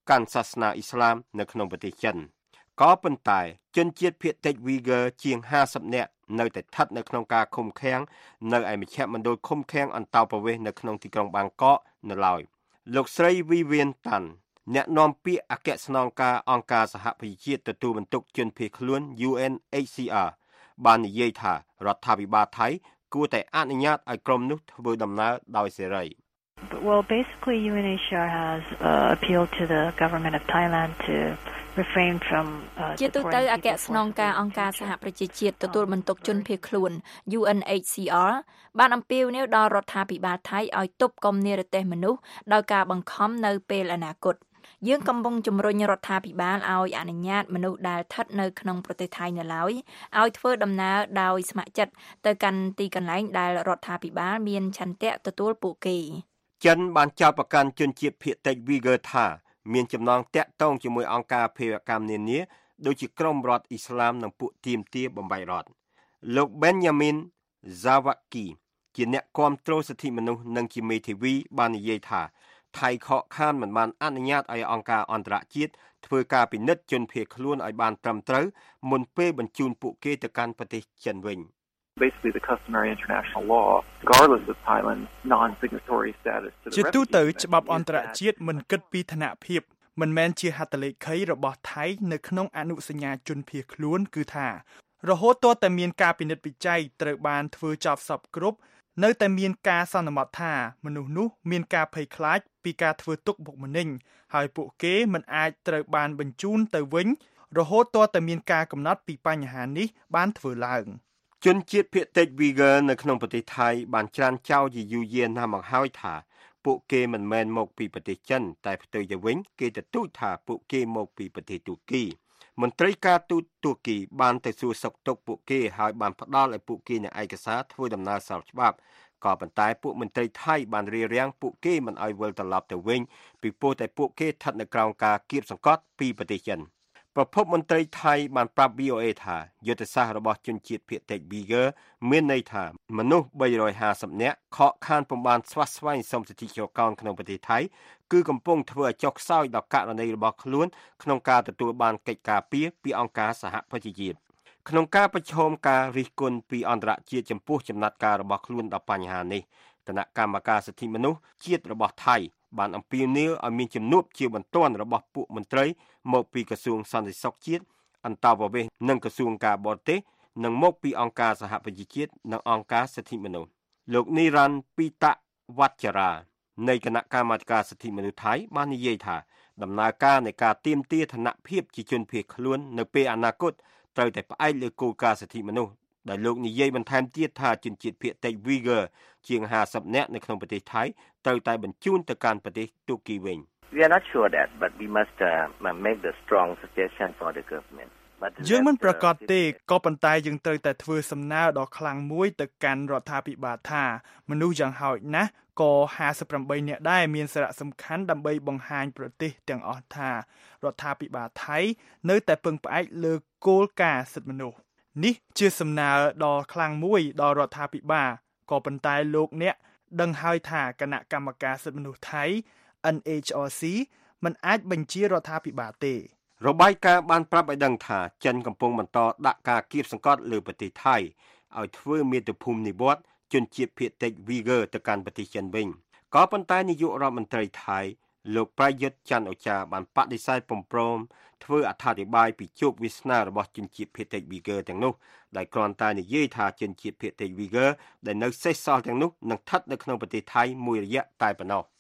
កាន់សាសនាអ៊ីស្លាមនៅក្នុងប្រទេសចិនក៏ប៉ុន្តែជនជាតិភាគតិច Uyghur ជាងห้าสิบនាក់នៅតែស្ថិតនៅក្នុងការឃុំឃាំងនៅឯមជ្ឈមណ្ឌលឃុំឃាំងអន្តោប្រវេសន៍នៅក្នុងទីក្រុងបាងកកនៅឡើយលោកស្រី Vivian Tan អ្នកនាំពាក្យអគ្គស្នងការអង្គការសហប្រជាជាតិទទួលបន្ទុកជនភៀសខ្លួន U N H C R បាននិយាយថារដ្ឋាភិបាលថៃគួរតែអនុញ្ញាតឲ្យក្រុមនោះធ្វើដំណើរដោយសេរី
Well, basically U N H C R has uh, appealed to the government of Thailand to refrain from uh,
ជាទូទៅអគ្គស្នងការអង្គការសហប្រជាជាតិទទួលបន្ទុកជនភៀសខ្លួន U N H C R បានអំពាវនាវដល់រដ្ឋាភិបាលថៃឲ្យទប់គំនិរទេសមនុស្សដោយការបង្ខំនៅពេលអនាគតយើងកំពុងជំរុញរដ្ឋាភិបាលឲ្យអនុញ្ញាតមនុស្សដែលស្ថិតនៅក្នុងប្រទេសថៃនៅឡើយឲ្យធ្វើដំណើរដោយស្ម័គ្រចិត្តទៅកាន់ទីកន្លែងដែលរដ្ឋាភិបាលមានឆន្ទៈទទួលពួកគេ
ចិនបានចោទប្រកាន់ជនជាតិភាគតិច Uyghur ថាមានចំណងតាក់ទងជាមួយអង្គការភេរវកម្មនានាដូចជាក្រុមរដ្ឋអ៊ីស្លាមនិងពួកទាមទារបំបែករដ្ឋលោក Benjamin Zawacki ជាអ្នកគាំទ្រសិទ្ធិមនុស្សនិងជាមេធាវីបាននិយាយថាថៃខកខានមិនបានអនុញ្ញាតឲ្យអង្គការអន្តរជាតិធ្វើការពិនិត្យជនភៀសខ្លួនឲ្យបានត្រឹមត្រូវមុនពេលបញ្ជូនពួកគេទៅកាន់ប្រទេសចិនវិញ
Basically the customary international law regardless of Thailand's non-signatory status to the
ជាទូទៅច្បាប់អន្តរជាតិមិនគិតពីឋានៈភាពមិនមែនជាហត្ថលេខីរបស់ថៃនៅក្នុងអនុសញ្ញាជនភៀសខ្លួនគឺថារហូតទាល់តែមានការពិនិត្យវិច័យត្រូវបានធ្វើចប់សពគ្រប់នៅតែមានការសន្មតថាមនុស្សនោះមានការភ័យខ្លាចពីការធ្វើទុកបុកម្នេញហើយពួកគេមិនអាចត្រូវបានបញ្ជូនទៅវិញរហូតទាល់តែមានការកំណត់ពីបញ្ហានេះបានធ្វើឡើង
ជនជាតិភាគតិច Uyghur នៅក្នុងប្រទេសថៃបានច្រានចោលជាយូរយារណាស់មកហើយថាពួកគេមិនមែនមកពីប្រទេសចិនតែផ្ទុយទៅវិញគេទទូចថាពួកគេមកពីប្រទេសទូគីមន្ត្រីការទូតទូគីបានទៅសួរសុខទុក្ខពួកគេហើយបានផ្ដល់ឲ្យពួកគេនូវឯកសារធ្វើដំណើរស្របច្បាប់ក៏ប៉ុន្តែពួកមន្ត្រីថៃបានរារាំងពួកគេមិនឲ្យវិលត្រឡប់ទៅវិញពីព្រោះតែពួកគេស្ថិតនៅក្រោមការគាបសង្កត់ពីប្រទេសចិនប្រពន្ធមន្ត្រីថៃបានប្រាប់ V O A ថាយុទ្ធសាស្ត្ររបស់ជនជាតិភាគតិច Uyghur មានន័យថាមនុស្សបីរយห้าสิบនាក់ខកខានពុំបានស្វាស្វែងសុំសិទ្ធិចូលកោនក្នុងប្រទេសថៃគឺកំពុងធ្វើឲ្យចុះខ្សោយដល់ករណីរបស់ខ្លួនក្នុងការទទួលបានកិច្ចការពារពីអង្គការសហប្រជាជាតិក្នុងការប្រឈមការរិះគន់ពីអន្តរជាតិចំពោះចំណាត់ការរបស់ខ្លួនដល់បញ្ហានេះគណៈកម្មការសិទ្ធិមនុស្សជាតិរបស់ថៃបានអំពាវនាវឲ្យមានជំនួបជាបន្ទាន់របស់ពួកមន្ត្រីមកពីក្រសួងសន្តិសុខជាតិអន្តរប្រវេសន៍និងក្រសួងការបរទេសនិងមកពីអង្គការសហប្រជាជាតិនិងអង្គការសិទ្ធិមនុស្សលោកនីរ៉ាន់ពីតវ៉ាត់ចារានៃគណៈកម្មាធិការសិទ្ធិមនុស្សថៃបាននិយាយថាដំណើរការនៃការទាមទារឋានៈភាពជាជនភៀសខ្លួននៅពេលអនាគតត្រូវតែផ្អែកលើគោលការណ៍សិទ្ធិមនុស្សដែលលោកនិយាយបន្ថែមទៀតថាជនជាតិភាគតិច Uyghur ជាងห้าสิบនាក់នៅក្នុងប្រទេសថៃត្រូវតែបញ្ជូនទៅកាន់ប្រទេសទូគីវិញ
We are not sure that but we must uh, make the strong suggestion for the government
យើងមិនប្រកាសទេក៏ប៉ុន្តែយើងត្រូវតែធ្វើសំណើដ៏ខ្លាំងមួយទៅកាន់រដ្ឋាភិបាលថាមនុស្សយ៉ាងហោចណាស់ក៏ห้าสิบแปดនាក់ដែរមានសារៈសំខាន់ដើម្បីបង្ហាញប្រទេសទាំងអស់ថារដ្ឋាភិបាលថៃនៅតែពឹងផ្អែកលើគោលការណ៍សិទ្ធិមនុស្សនេះជាសំណើដ៏ខ្លាំងមួយដល់រដ្ឋាភិបាលក៏ប៉ុន្តែលោកអ្នកដឹងហើយថាគណៈកម្មការសិទ្ធិមនុស្សថៃ N H R C មិនអាចបញ្ជារដ្ឋាភិបាលទេ
របាយការណ៍បានប្រាប់ឲ្យដឹងថាចិនកំពុងបន្តដាក់ការគៀបសង្កត់លើប្រទេសថៃឲ្យធ្វើមាតុភូមិនិវត្តន៍ជនជាតិភាគតិច Uyghur ទៅកាន់ប្រទេសចិនវិញក៏ប៉ុន្តែនាយករដ្ឋមន្ត្រីថៃលោកប្រយុទ្ធច័ន្ទអូចាបានបដិសេធពំប្រមធ្វើអត្ថាធិប្បាយពីជោគវាសនារបស់ជនជាតិភាគតិច Uyghur ទាំងនោះដែលគ្រាន់តែនិយាយថាជនជាតិភាគតិច Uyghur ដែលនៅសេសសល់ទាំងនោះនឹងស្ថិតនៅក្នុងប្រទេសថៃមួយរយៈតែប៉ុណ្ណោះ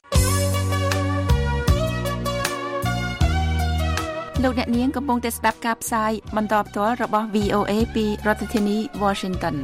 លោកអ្នកនាងកំពុងតែស្ដាប់ការផ្សាយបន្តផ្ទាល់របស់ V O A ពីរដ្ឋធានី Washington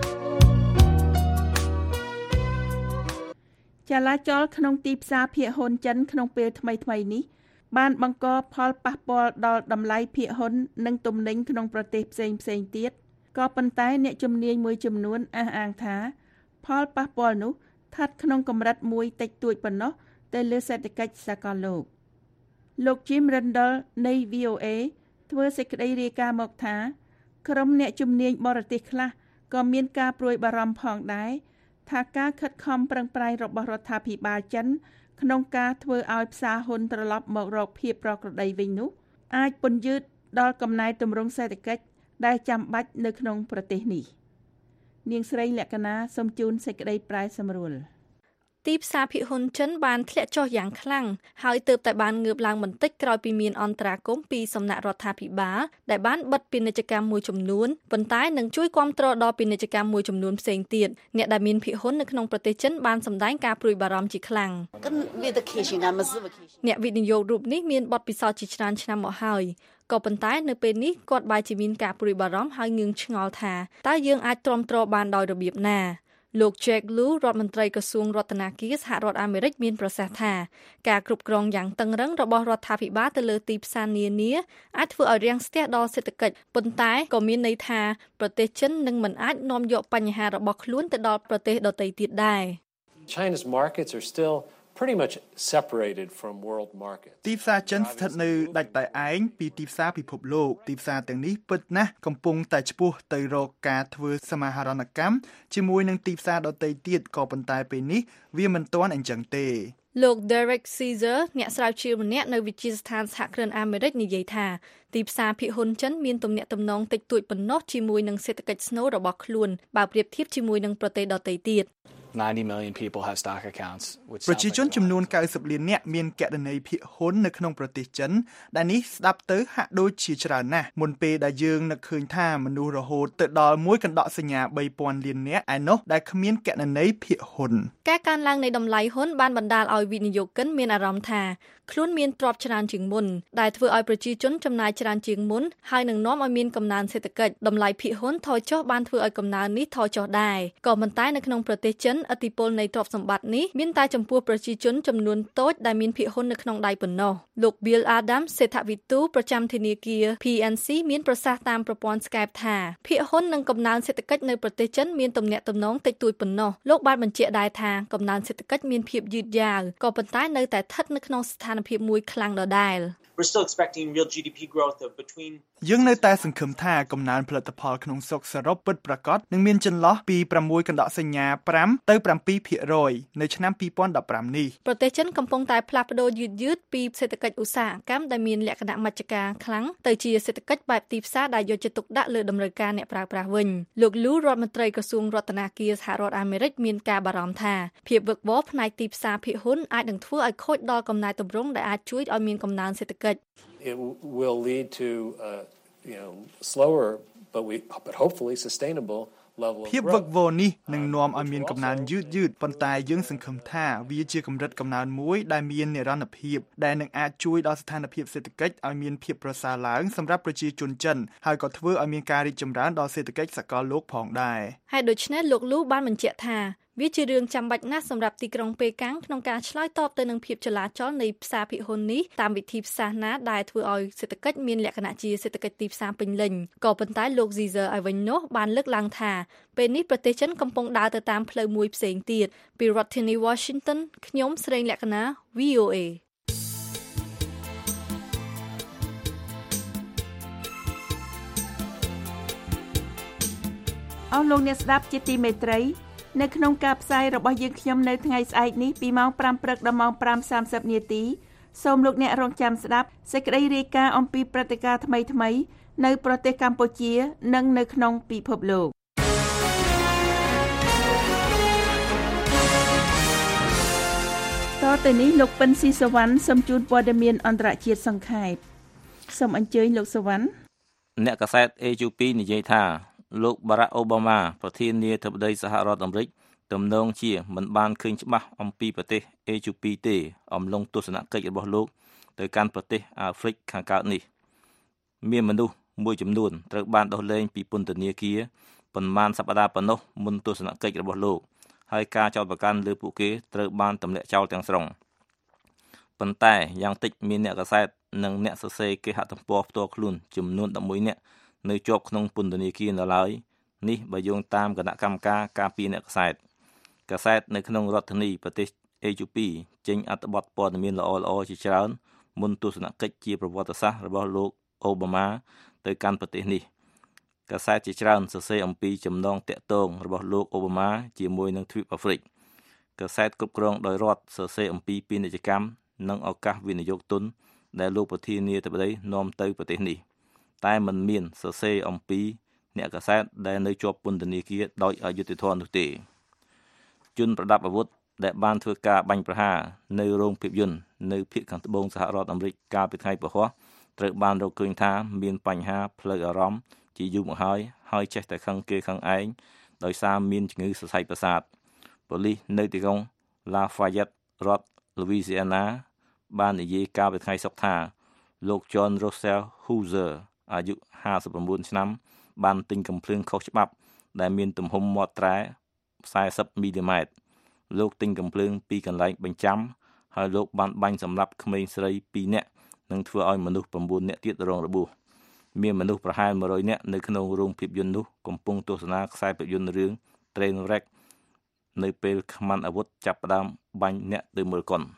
ចលាចលក្នុងទីផ្សារភាគហ៊ុនចិនក្នុងពេលថ្មីៗនេះបានបង្កផលប៉ះពាល់ដល់តម្លៃភាគហ៊ុននិងទំនិញក្នុងប្រទេសផ្សេងៗទៀតក៏ប៉ុន្តែអ្នកជំនាញមួយចំនួនអះអាងថាផលប៉ះពាល់នោះស្ថិតក្នុងកម្រិតមួយតិចតួចប៉ុណ្ណោះទៅលើសេដ្ឋកិច្ចសកលលោកលោក Jim Randall នៃ V O A ធ្វើសេចក្តីរាយការណ៍មកថាក្រុមអ្នកជំនាញបរទេសខ្លះក៏មានការព្រួយបារម្ភផងដែរថាការខិតខំប្រឹងប្រែងរបស់រដ្ឋាភិបាលចិនក្នុងការធ្វើឲ្យផ្សារហ៊ុនត្រឡប់មករកភាពប្រក្រតីវិញនោះអាចពន្យឺតដល់កំណែទម្រង់សេដ្ឋកិច្ចដែលចាំបាច់នៅក្នុងប្រទេសនេះនាងស្រីលក្ខណាសូមជូនសេចក្តីប្រែសម្រួលទីផ្សារភាគហ៊ុនចិនបានធ្លាក់ចុះយ៉ាងខ្លាំងហើយទើបតែបានងើបឡើងបន្តិចក្រោយពីមានអន្តរាគមន៍ពីសំណាក់រដ្ឋាភិបាលដែលបានបិទពាណិជ្ជកម្មមួយចំនួនប៉ុន្តែនឹងជួយគាំទ្រដល់ពាណិជ្ជកម្មមួយចំនួនផ្សេងទៀតអ្នកដែលមានភាគហ៊ុននៅក្នុងប្រទេសចិនបានសម្ដែងការព្រួយបារម្ភជាខ្លាំងអ្នកវិនិយោគរូបនេះមានបទពិសោធន៍ជាច្រើនឆ្នាំមកហើយក៏ប៉ុន្តែនៅពេលនេះគាត់បែរជាមានការព្រួយបារម្ភហើយងឿងឆ្ងល់ថាតើយើងអាចទ្រាំទ្របានដោយរបៀបណាលោក Jack Lew រដ្ឋមន្ត្រីក្រសួងរដ្ឋាភិបាលសហរដ្ឋអាមេរិកមានប្រសាសន៍ថាការគ្រប់គ្រងយ៉ាងតឹងរ៉ឹងរបស់រដ្ឋាភិបាលទៅលើទីផ្សារនានាអាចធ្វើឲ្យរាំងស្ទះដល់សេដ្ឋកិច្ចប៉ុន្តែក៏មានន័យថាប្រទេសចិននឹងមិនអាចនាំយកបញ្ហារបស់ខ្លួនទៅដល់ប្រទេសដទៃទៀតដែរ
China's markets are still pretty much separated from world markets
ទីផ្សារចិនស្ថិតនៅដាច់តែឯងពីទីផ្សារពិភពលោកទីផ្សារទាំងនេះពិតណាស់កំពុងតែឆ្ពោះទៅរកការធ្វើសមាហរណកម្មជាមួយនឹងទីផ្សារដទៃទៀតក៏ប៉ុន្តែពេលនេះវាមិនទាន់អញ្ចឹងទេលោក Derek Caesar អ្នកស្រាវជ្រាវម្នាក់នៅវិទ្យាស្ថានសហគ្រិនអាមេរិកនិយាយថាទីផ្សារភាគហ៊ុនចិនមានទំនាក់ទំនងតិចតួចប៉ុណ្ណោះជាមួយនឹងសេដ្ឋកិច្ចស្នូលរបស់ខ្លួនបើប្រៀបធៀបជាមួយនឹងប្រទេសដទៃទៀត
ninety million people have stock accounts
ប្រជាជនចំនួន90លាននាក់មានគណនីភាគហ៊ុននៅក្នុងប្រទេសចិនដែលនេះស្ដាប់ទៅហាក់ដូចជាច្រើនណាស់មុនពេលដែលយើងនឹកឃើញថាមនុស្សរហូតទៅដល់មួយកណ្ដកសញ្ញាបីពាន់លាននាក់ឯនោះដែលគ្មានគណនីភាគហ៊ុនការកើនឡើងនៃតម្លៃហ៊ុនបានបណ្ដាលឲ្យវិនិយោគិនមានអារម្មណ៍ថាខ្លួនមានទ្រព្យច្រើនជាងមុនដែលធ្វើឲ្យប្រជាជនចំណាយច្រើនជាងមុនហើយនឹងនាំឲ្យមានកំណើនសេដ្ឋកិច្ចតម្លៃភាគហ៊ុនថយចុះបានធ្វើឲ្យកំណើននេះថយចុះដែរក៏ប៉ុន្តែនៅក្នុងប្រទេសចិនឥទ្ធិពលនៃទ្រព្យសម្បត្តិនេះមានតែចំពោះប្រជាជនចំនួនតូចដែលមានភាគហ៊ុននៅក្នុងដៃប៉ុណ្ណោះលោក Bill Adams សេដ្ឋវិទូប្រចាំធនាគារ P N C មានប្រសាសន៍តាមប្រព័ន្ធ Skype ថាភាគហ៊ុននិងកំណើនសេដ្ឋកិច្ចនៅប្រទេសចិនមានទំនាក់ទំនងតិចតួចប៉ុណ្ណោះលោកបានបញ្ជាក់ដែរថាកំណើនសេដ្ឋកិច្ចមានភាពយឺតយ៉ាវក៏ប៉ុន្តែនៅតែស្ថិតនៅក្នុងស្ថានភាពមួយខ្លាំងដដែល
We're still expecting real G D P growth of between
យើងនៅតែសង្ឃឹមថាកំណើនផលិតផលក្នុងស្រុកសរុបពិតប្រាកដនឹងមានចន្លោះពី6កណ្ដកសញ្ញា5ទៅ7%ភាគរយនៅឆ្នាំពីរពាន់ដប់ប្រាំនេះប្រទេសចិនកំពុងតែផ្លាស់ប្ដូរយឺតយឺតពីសេដ្ឋកិច្ចឧស្សាហកម្មដែលមានលក្ខណៈមជ្ឈការខ្លាំងទៅជាសេដ្ឋកិច្ចបែបទីផ្សារដែលយកចិត្តទុកដាក់លើតម្រូវការអ្នកប្រើប្រាស់វិញលោក Lew រដ្ឋមន្ត្រីក្រសួងរដ្ឋាភិបាលសហរដ្ឋអាមេរិកមានការបារម្ភថាភាពវឹកវរផ្នែកទីផ្សារភាគហ៊ុនអាចនឹងធ្វើឲ្យខូចដល់កំណែទម្រង់ដែលអាចជួយឲ្យមានកំណើនសេដ្ឋកិច្ច
It will lead to uh, you know slower but we but hopefully sustainable level of
ភាពវឹកវរនេះនឹងនាំឲ្យមានកំណើនយឺតយឺតប៉ុន្តែយើងសង្ឃឹមថាវាជាកម្រិតកំណើនមួយដែលមាននិរន្តរភាពដែលនឹងអាចជួយដល់ស្ថានភាពសេដ្ឋកិច្ចឲ្យមានភាពប្រសើរឡើងសម្រាប់ប្រជាជនចិនហើយក៏ធ្វើឲ្យមានការរីកចម្រើនដល់សេដ្ឋកិច្ចសកលលោកផងដែរហើយដូច្នេះលោក Lew បានបញ្ជាក់ថាវាជារឿងចាំបាច់ណាស់សម្រាប់ទីក្រុងប៉េកាំងក្នុងការឆ្លើយតបទៅនឹងភាពចលាចលនៃផ្សារភាគហ៊ុននេះតាមវិធីសាស្ត្រណាដែលធ្វើឲ្យសេដ្ឋកិច្ចមានលក្ខណៈជាសេដ្ឋកិច្ចទីផ្សារពេញលេញក៏ប៉ុន្តែលោក Caesar ឲ្យវិញនោះបានលើកឡើងថាពេលនេះប្រទេសចិនកំពុងដើរទៅតាមផ្លូវមួយផ្សេងទៀតពីរដ្ឋធានី Washington ខ្ញុំស្រីលក្ខណា V O A អស់លោកអ្នកស្ដាប់ជាទីមេត្រីនៅក្នុងការផ្សាយរបស់យើងខ្ញុំនៅថ្ងៃស្អែកនេះពីម៉ោង5ព្រឹកដល់ម៉ោង5:សាមសិបនាទីសូមលោកអ្នករងចាំស្ដាប់សេចក្តីរាយការណ៍អំពីព្រឹត្តិការណ៍ថ្មីៗនៅប្រទេសកម្ពុជានិងនៅក្នុងពិភពលោកតទៅនេះលោកពិនស៊ីសវណ្ណសូមជូនព័ត៌មានអន្តរជាតិសង្ខេបសូមអញ្ជើញលោកសវណ្ណ
អ្នកកាសែត A F P និយាយថាលោកបារ៉ាក់អូបាម៉ាប្រធានាធិបតីសហរដ្ឋអាមេរិកទំនងជាមិនបានឃើញច្បាស់អំពីប្រទេស A F P ទេអំឡុងទស្សនកិច្ចរបស់លោកទៅកាន់ប្រទេសអាហ្វ្រិកខាងកើតនេះមានមនុស្សមួយចំនួនត្រូវបានដោះលែងពីពន្ធនាគារប៉ុន្មានសប្តាហ៍ប៉ុណ្ណោះមុនទស្សនកិច្ចរបស់លោកហើយការចោទប្រកាន់លើពួកគេត្រូវបានទម្លាក់ចោលទាំងស្រុងប៉ុន្តែយ៉ាងតិចមានអ្នកកាសែតនិងអ្នកសរសេរគេហទំព័រផ្ទាល់ខ្លួនចំនួន11នាក់នៅជាប់ក្នុងពន្ធនាគារនៅឡើយនេះបើយោងតាមគណៈកម្មការការពារអ្នកកាសែតកាសែតនៅក្នុងរដ្ឋធានីប្រទេស A F P ចេញអត្ថបទព័ត៌មានល្អៗជាច្រើនមុនទស្សនកិច្ចជាប្រវត្តិសាស្ត្ររបស់លោកអូបាម៉ាទៅកាន់ប្រទេសនេះកាសែតជាច្រើនសរសេរអំពីចំណងតាក់ទងរបស់លោកអូបាម៉ាជាមួយនឹងទ្វីបអាហ្វ្រិកកាសែតគ្រប់គ្រងដោយរដ្ឋសរសេរអំពីពាណិជ្ជកម្មនិងឱកាសវិនិយោគទុនដែលលោកប្រធានាធិបតីនាំទៅប្រទេសនេះតែមិនមានសរសេរអំពីអ្នកកាសែតដែលនៅជាប់ពន្ធនាគារដោយអយុត្តិធម៌នោះទេជនប្រដាប់អាវុធដែលបានធ្វើការបាញ់ប្រហារនៅរោងភាពយន្តនៅភាគខាងត្បូងសហរដ្ឋអាមេរិកកាលពីថ្ងៃពហុត្រូវបានរកឃើញថាមានបញ្ហាផ្លូវអារម្មណ៍ជាយូរមកហើយហើយចេះតែខឹងគេខឹងឯងដោយសារមានជំងឺសរសៃប្រសាទប៉ូលីសនៅទីក្រុង Lafayette រដ្ឋ Louisiana បាននិយាយកាលពីថ្ងៃសុក្រថាលោក John Russell Hooser អាយុห้าสิบเก้าឆ្នាំបានទិញកាំភ្លើងខុសច្បាប់ដែលមានទំហំមាត់ត្រែfortyមីលីម៉ែត្រលោកទិញកាំភ្លើងពីកន្លែងបញ្ចាំហើយលោកបានបាញ់សម្លាប់ក្មេងស្រីtwoនាក់និងធ្វើឲ្យមនុស្សnineនាក់ទៀតរងរបួសមានមនុស្សប្រហែលone hundredនាក់នៅក្នុងរោងភាពយន្តនោះកំពុងទស្សនាខ្សែភាពយន្តរឿង Trainwreck នៅពេលខ្មាន់អាវុធចាប់ផ្ដើមបាញ់អ្នកទៅមើលកុន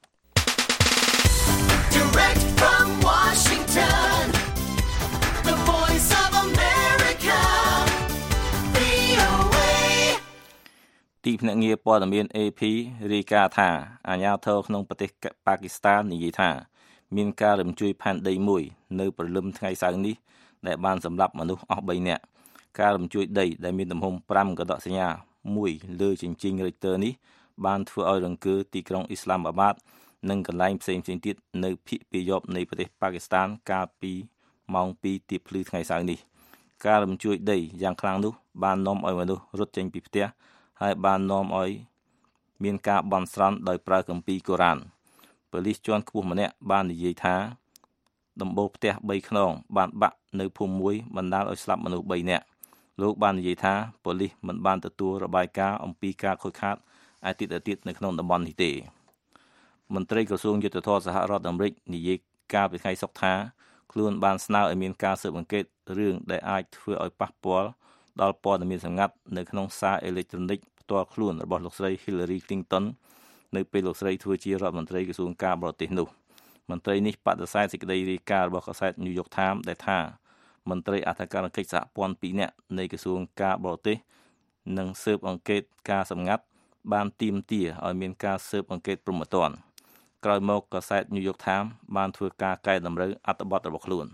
Direct from Washington The Voice of America វី អូ เอ
ទីភ្នាក់ងារព័ត៌មាន เอ พี រាយការណ៍ថាអាជ្ញាធរក្នុងប្រទេសប៉ាគីស្ថាននិយាយថាមានការរំជួយផែនដីមួយនៅព្រលឹមថ្ងៃសៅរ៍នេះដែលបានសម្លាប់មនុស្សអស់threeនាក់ការរំជួយដីដែលមានទំហំfiveកដកសញ្ញាមួយលើជញ្ជីង Richter នេះបានធ្វើឲ្យរង្គើទីក្រុងអ៊ីស្លាមាបាតនិងកន្លែងផ្សេងៗទៀតនៅភាគពាយ័ព្យនៃប្រទេសប៉ាគីស្ថានកាលពីម៉ោងtwoទៀបភ្លឺថ្ងៃសៅរ៍នេះការរំជួយដីយ៉ាងខ្លាំងនោះបាននាំឲ្យមនុស្សរត់ចេញពីផ្ទះហើយបាននាំឲ្យមានការបន់ស្រន់ដោយប្រើគម្ពីរកូរ៉ានប៉ូលីសជាន់ខ្ពស់ម្នាក់បាននិយាយថាដំបូលផ្ទះthreeខ្នងបានបាក់នៅភូមិមួយបណ្ដាលឲ្យស្លាប់មនុស្សthreeនាក់លោកបាននិយាយថាប៉ូលីសមិនបានទទួលរបាយការណ៍អំពីការខូចខាតអាទិទៀតនៅក្នុងតំបន់នេះទេមន្ត្រីក្រសួងយុទ្ធភ័ពសហរដ្ឋអាមេរិកនិយាយកាលពីថ្ងៃសុក្រថាខ្លួនបានស្នើឲ្យមានការស៊ើបអង្កេតរឿងដែលអាចធ្វើឲ្យប៉ះពាល់ដល់ព័ត៌មានសម្ងាត់នៅក្នុងសារអេឡិចត្រូនិកផ្ទាល់ខ្លួនរបស់លោកស្រី Hillary Clinton នៅពេលលោកស្រីធ្វើជារដ្ឋមន្ត្រីក្រសួងការបរទេសនោះមន្ត្រីនេះបដិសេធសេចក្តីរាយការណ៍របស់កាសែត New York Times ដែលថាមន្ត្រីអធិការកិច្ចសហព័ន្ធtwoនាក់នៃក្រសួងការបរទេសនិងស៊ើបអង្កេតការសម្ងាត់បានទាមទារឲ្យមានការស៊ើបអង្កេតព្រហ្មទណ្ឌក្រោយមកកាសែត New York Times បានធ្វើការកែតម្រូវអត្ថបទរបស់ខ្លួន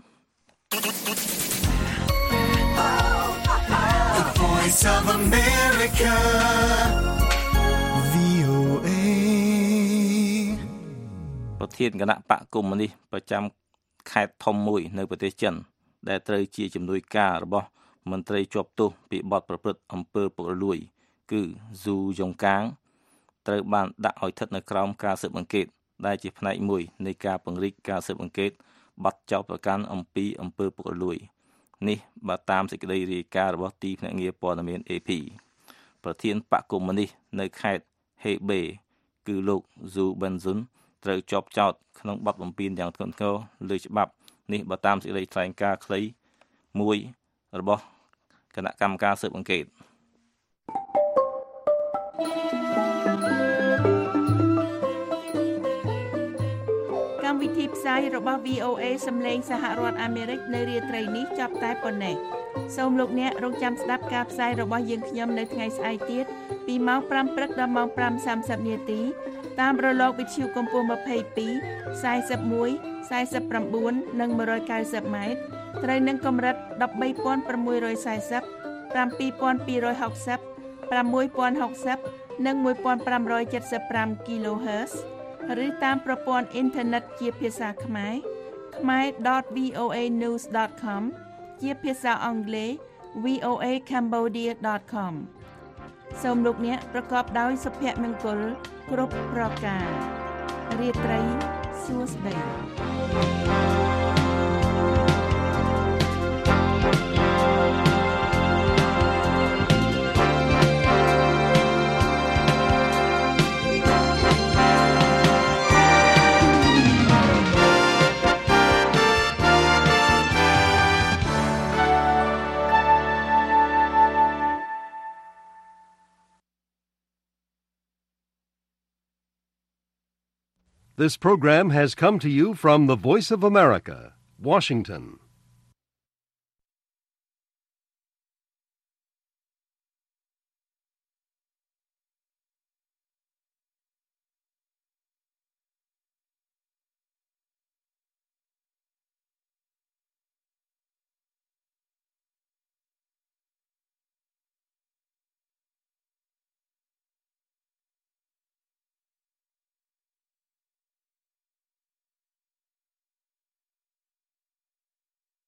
The Voice of America វី អូ เอ
ប្រធានគណៈបកកុម្មុយនីសប្រចាំខេត្តធំមួយនៅប្រទេសចិនដែលត្រូវជាជំនួយការរបស់មន្ត្រីជាប់ទោសពីបទប្រព្រឹត្តអំពើពុករលួយគឺស៊ូយ៉ុងកាងត្រូវបានដាក់ឲ្យស្ថិតនៅក្រោមការស៊ើបអង្កេតដែលជាផ្នែកមួយនៃការពង្រីកការស៊ើបអង្កេតបទចោទប្រកាន់អំពីអំពើពុករលួយនេះបើតាមសេចក្តីរាយការណ៍របស់ទីភ្នាក់ងារព័ត៌មាន เอ พี ប្រធានបកកុម្មុយនីសនៅខេត្ត Hebei គឺលោកស៊ូប៊ិនស៊ុនត្រូវជាប់ចោទក្នុងបទបំពានយ៉ាងធ្ងន់ធ្ងរលើច្បាប់នេះបើតាមសេចក្តីថ្លែងការណ៍ខ្លីមួយរបស់គណៈកម្មការស៊ើបអង្កេត
កម្មវិធីផ្សាយរបស់ វី អូ เอ សំឡេងសហរដ្ឋអាមេរិកនៅរាត្រីនេះចប់តែប៉ុណ្ណេះសូមលោកអ្នករងចាំស្ដាប់ការផ្សាយរបស់យើងខ្ញុំនៅថ្ងៃស្អែកទៀតពីម៉ោងfiveព្រឹកដល់ម៉ោងfive thirtyនាទីតាមរលកវិទ្យុកម្ពស់twenty-two, forty-one, forty-nineនិងone ninetyម៉ែត្រត្រូវនឹងកម្រិតthirteen thousand six hundred forty, seven thousand two hundred sixty, six thousand sixtyនិងfifteen seventy-five គីឡូហឺត ឬតាមប្រព័ន្ធអ៊ីនធឺណិតជាភាសាខ្មែរ ខ្មែរ .វី អូ เอ news .com ជាភាសាអង់គ្លេស វី អូ เอ cambodia .com សូមលោកអ្នកប្រកបដោយសុភមង្គលគ្រប់ប្រការរាត្រីសួស្តី
This program has come to you from the Voice of America, Washington.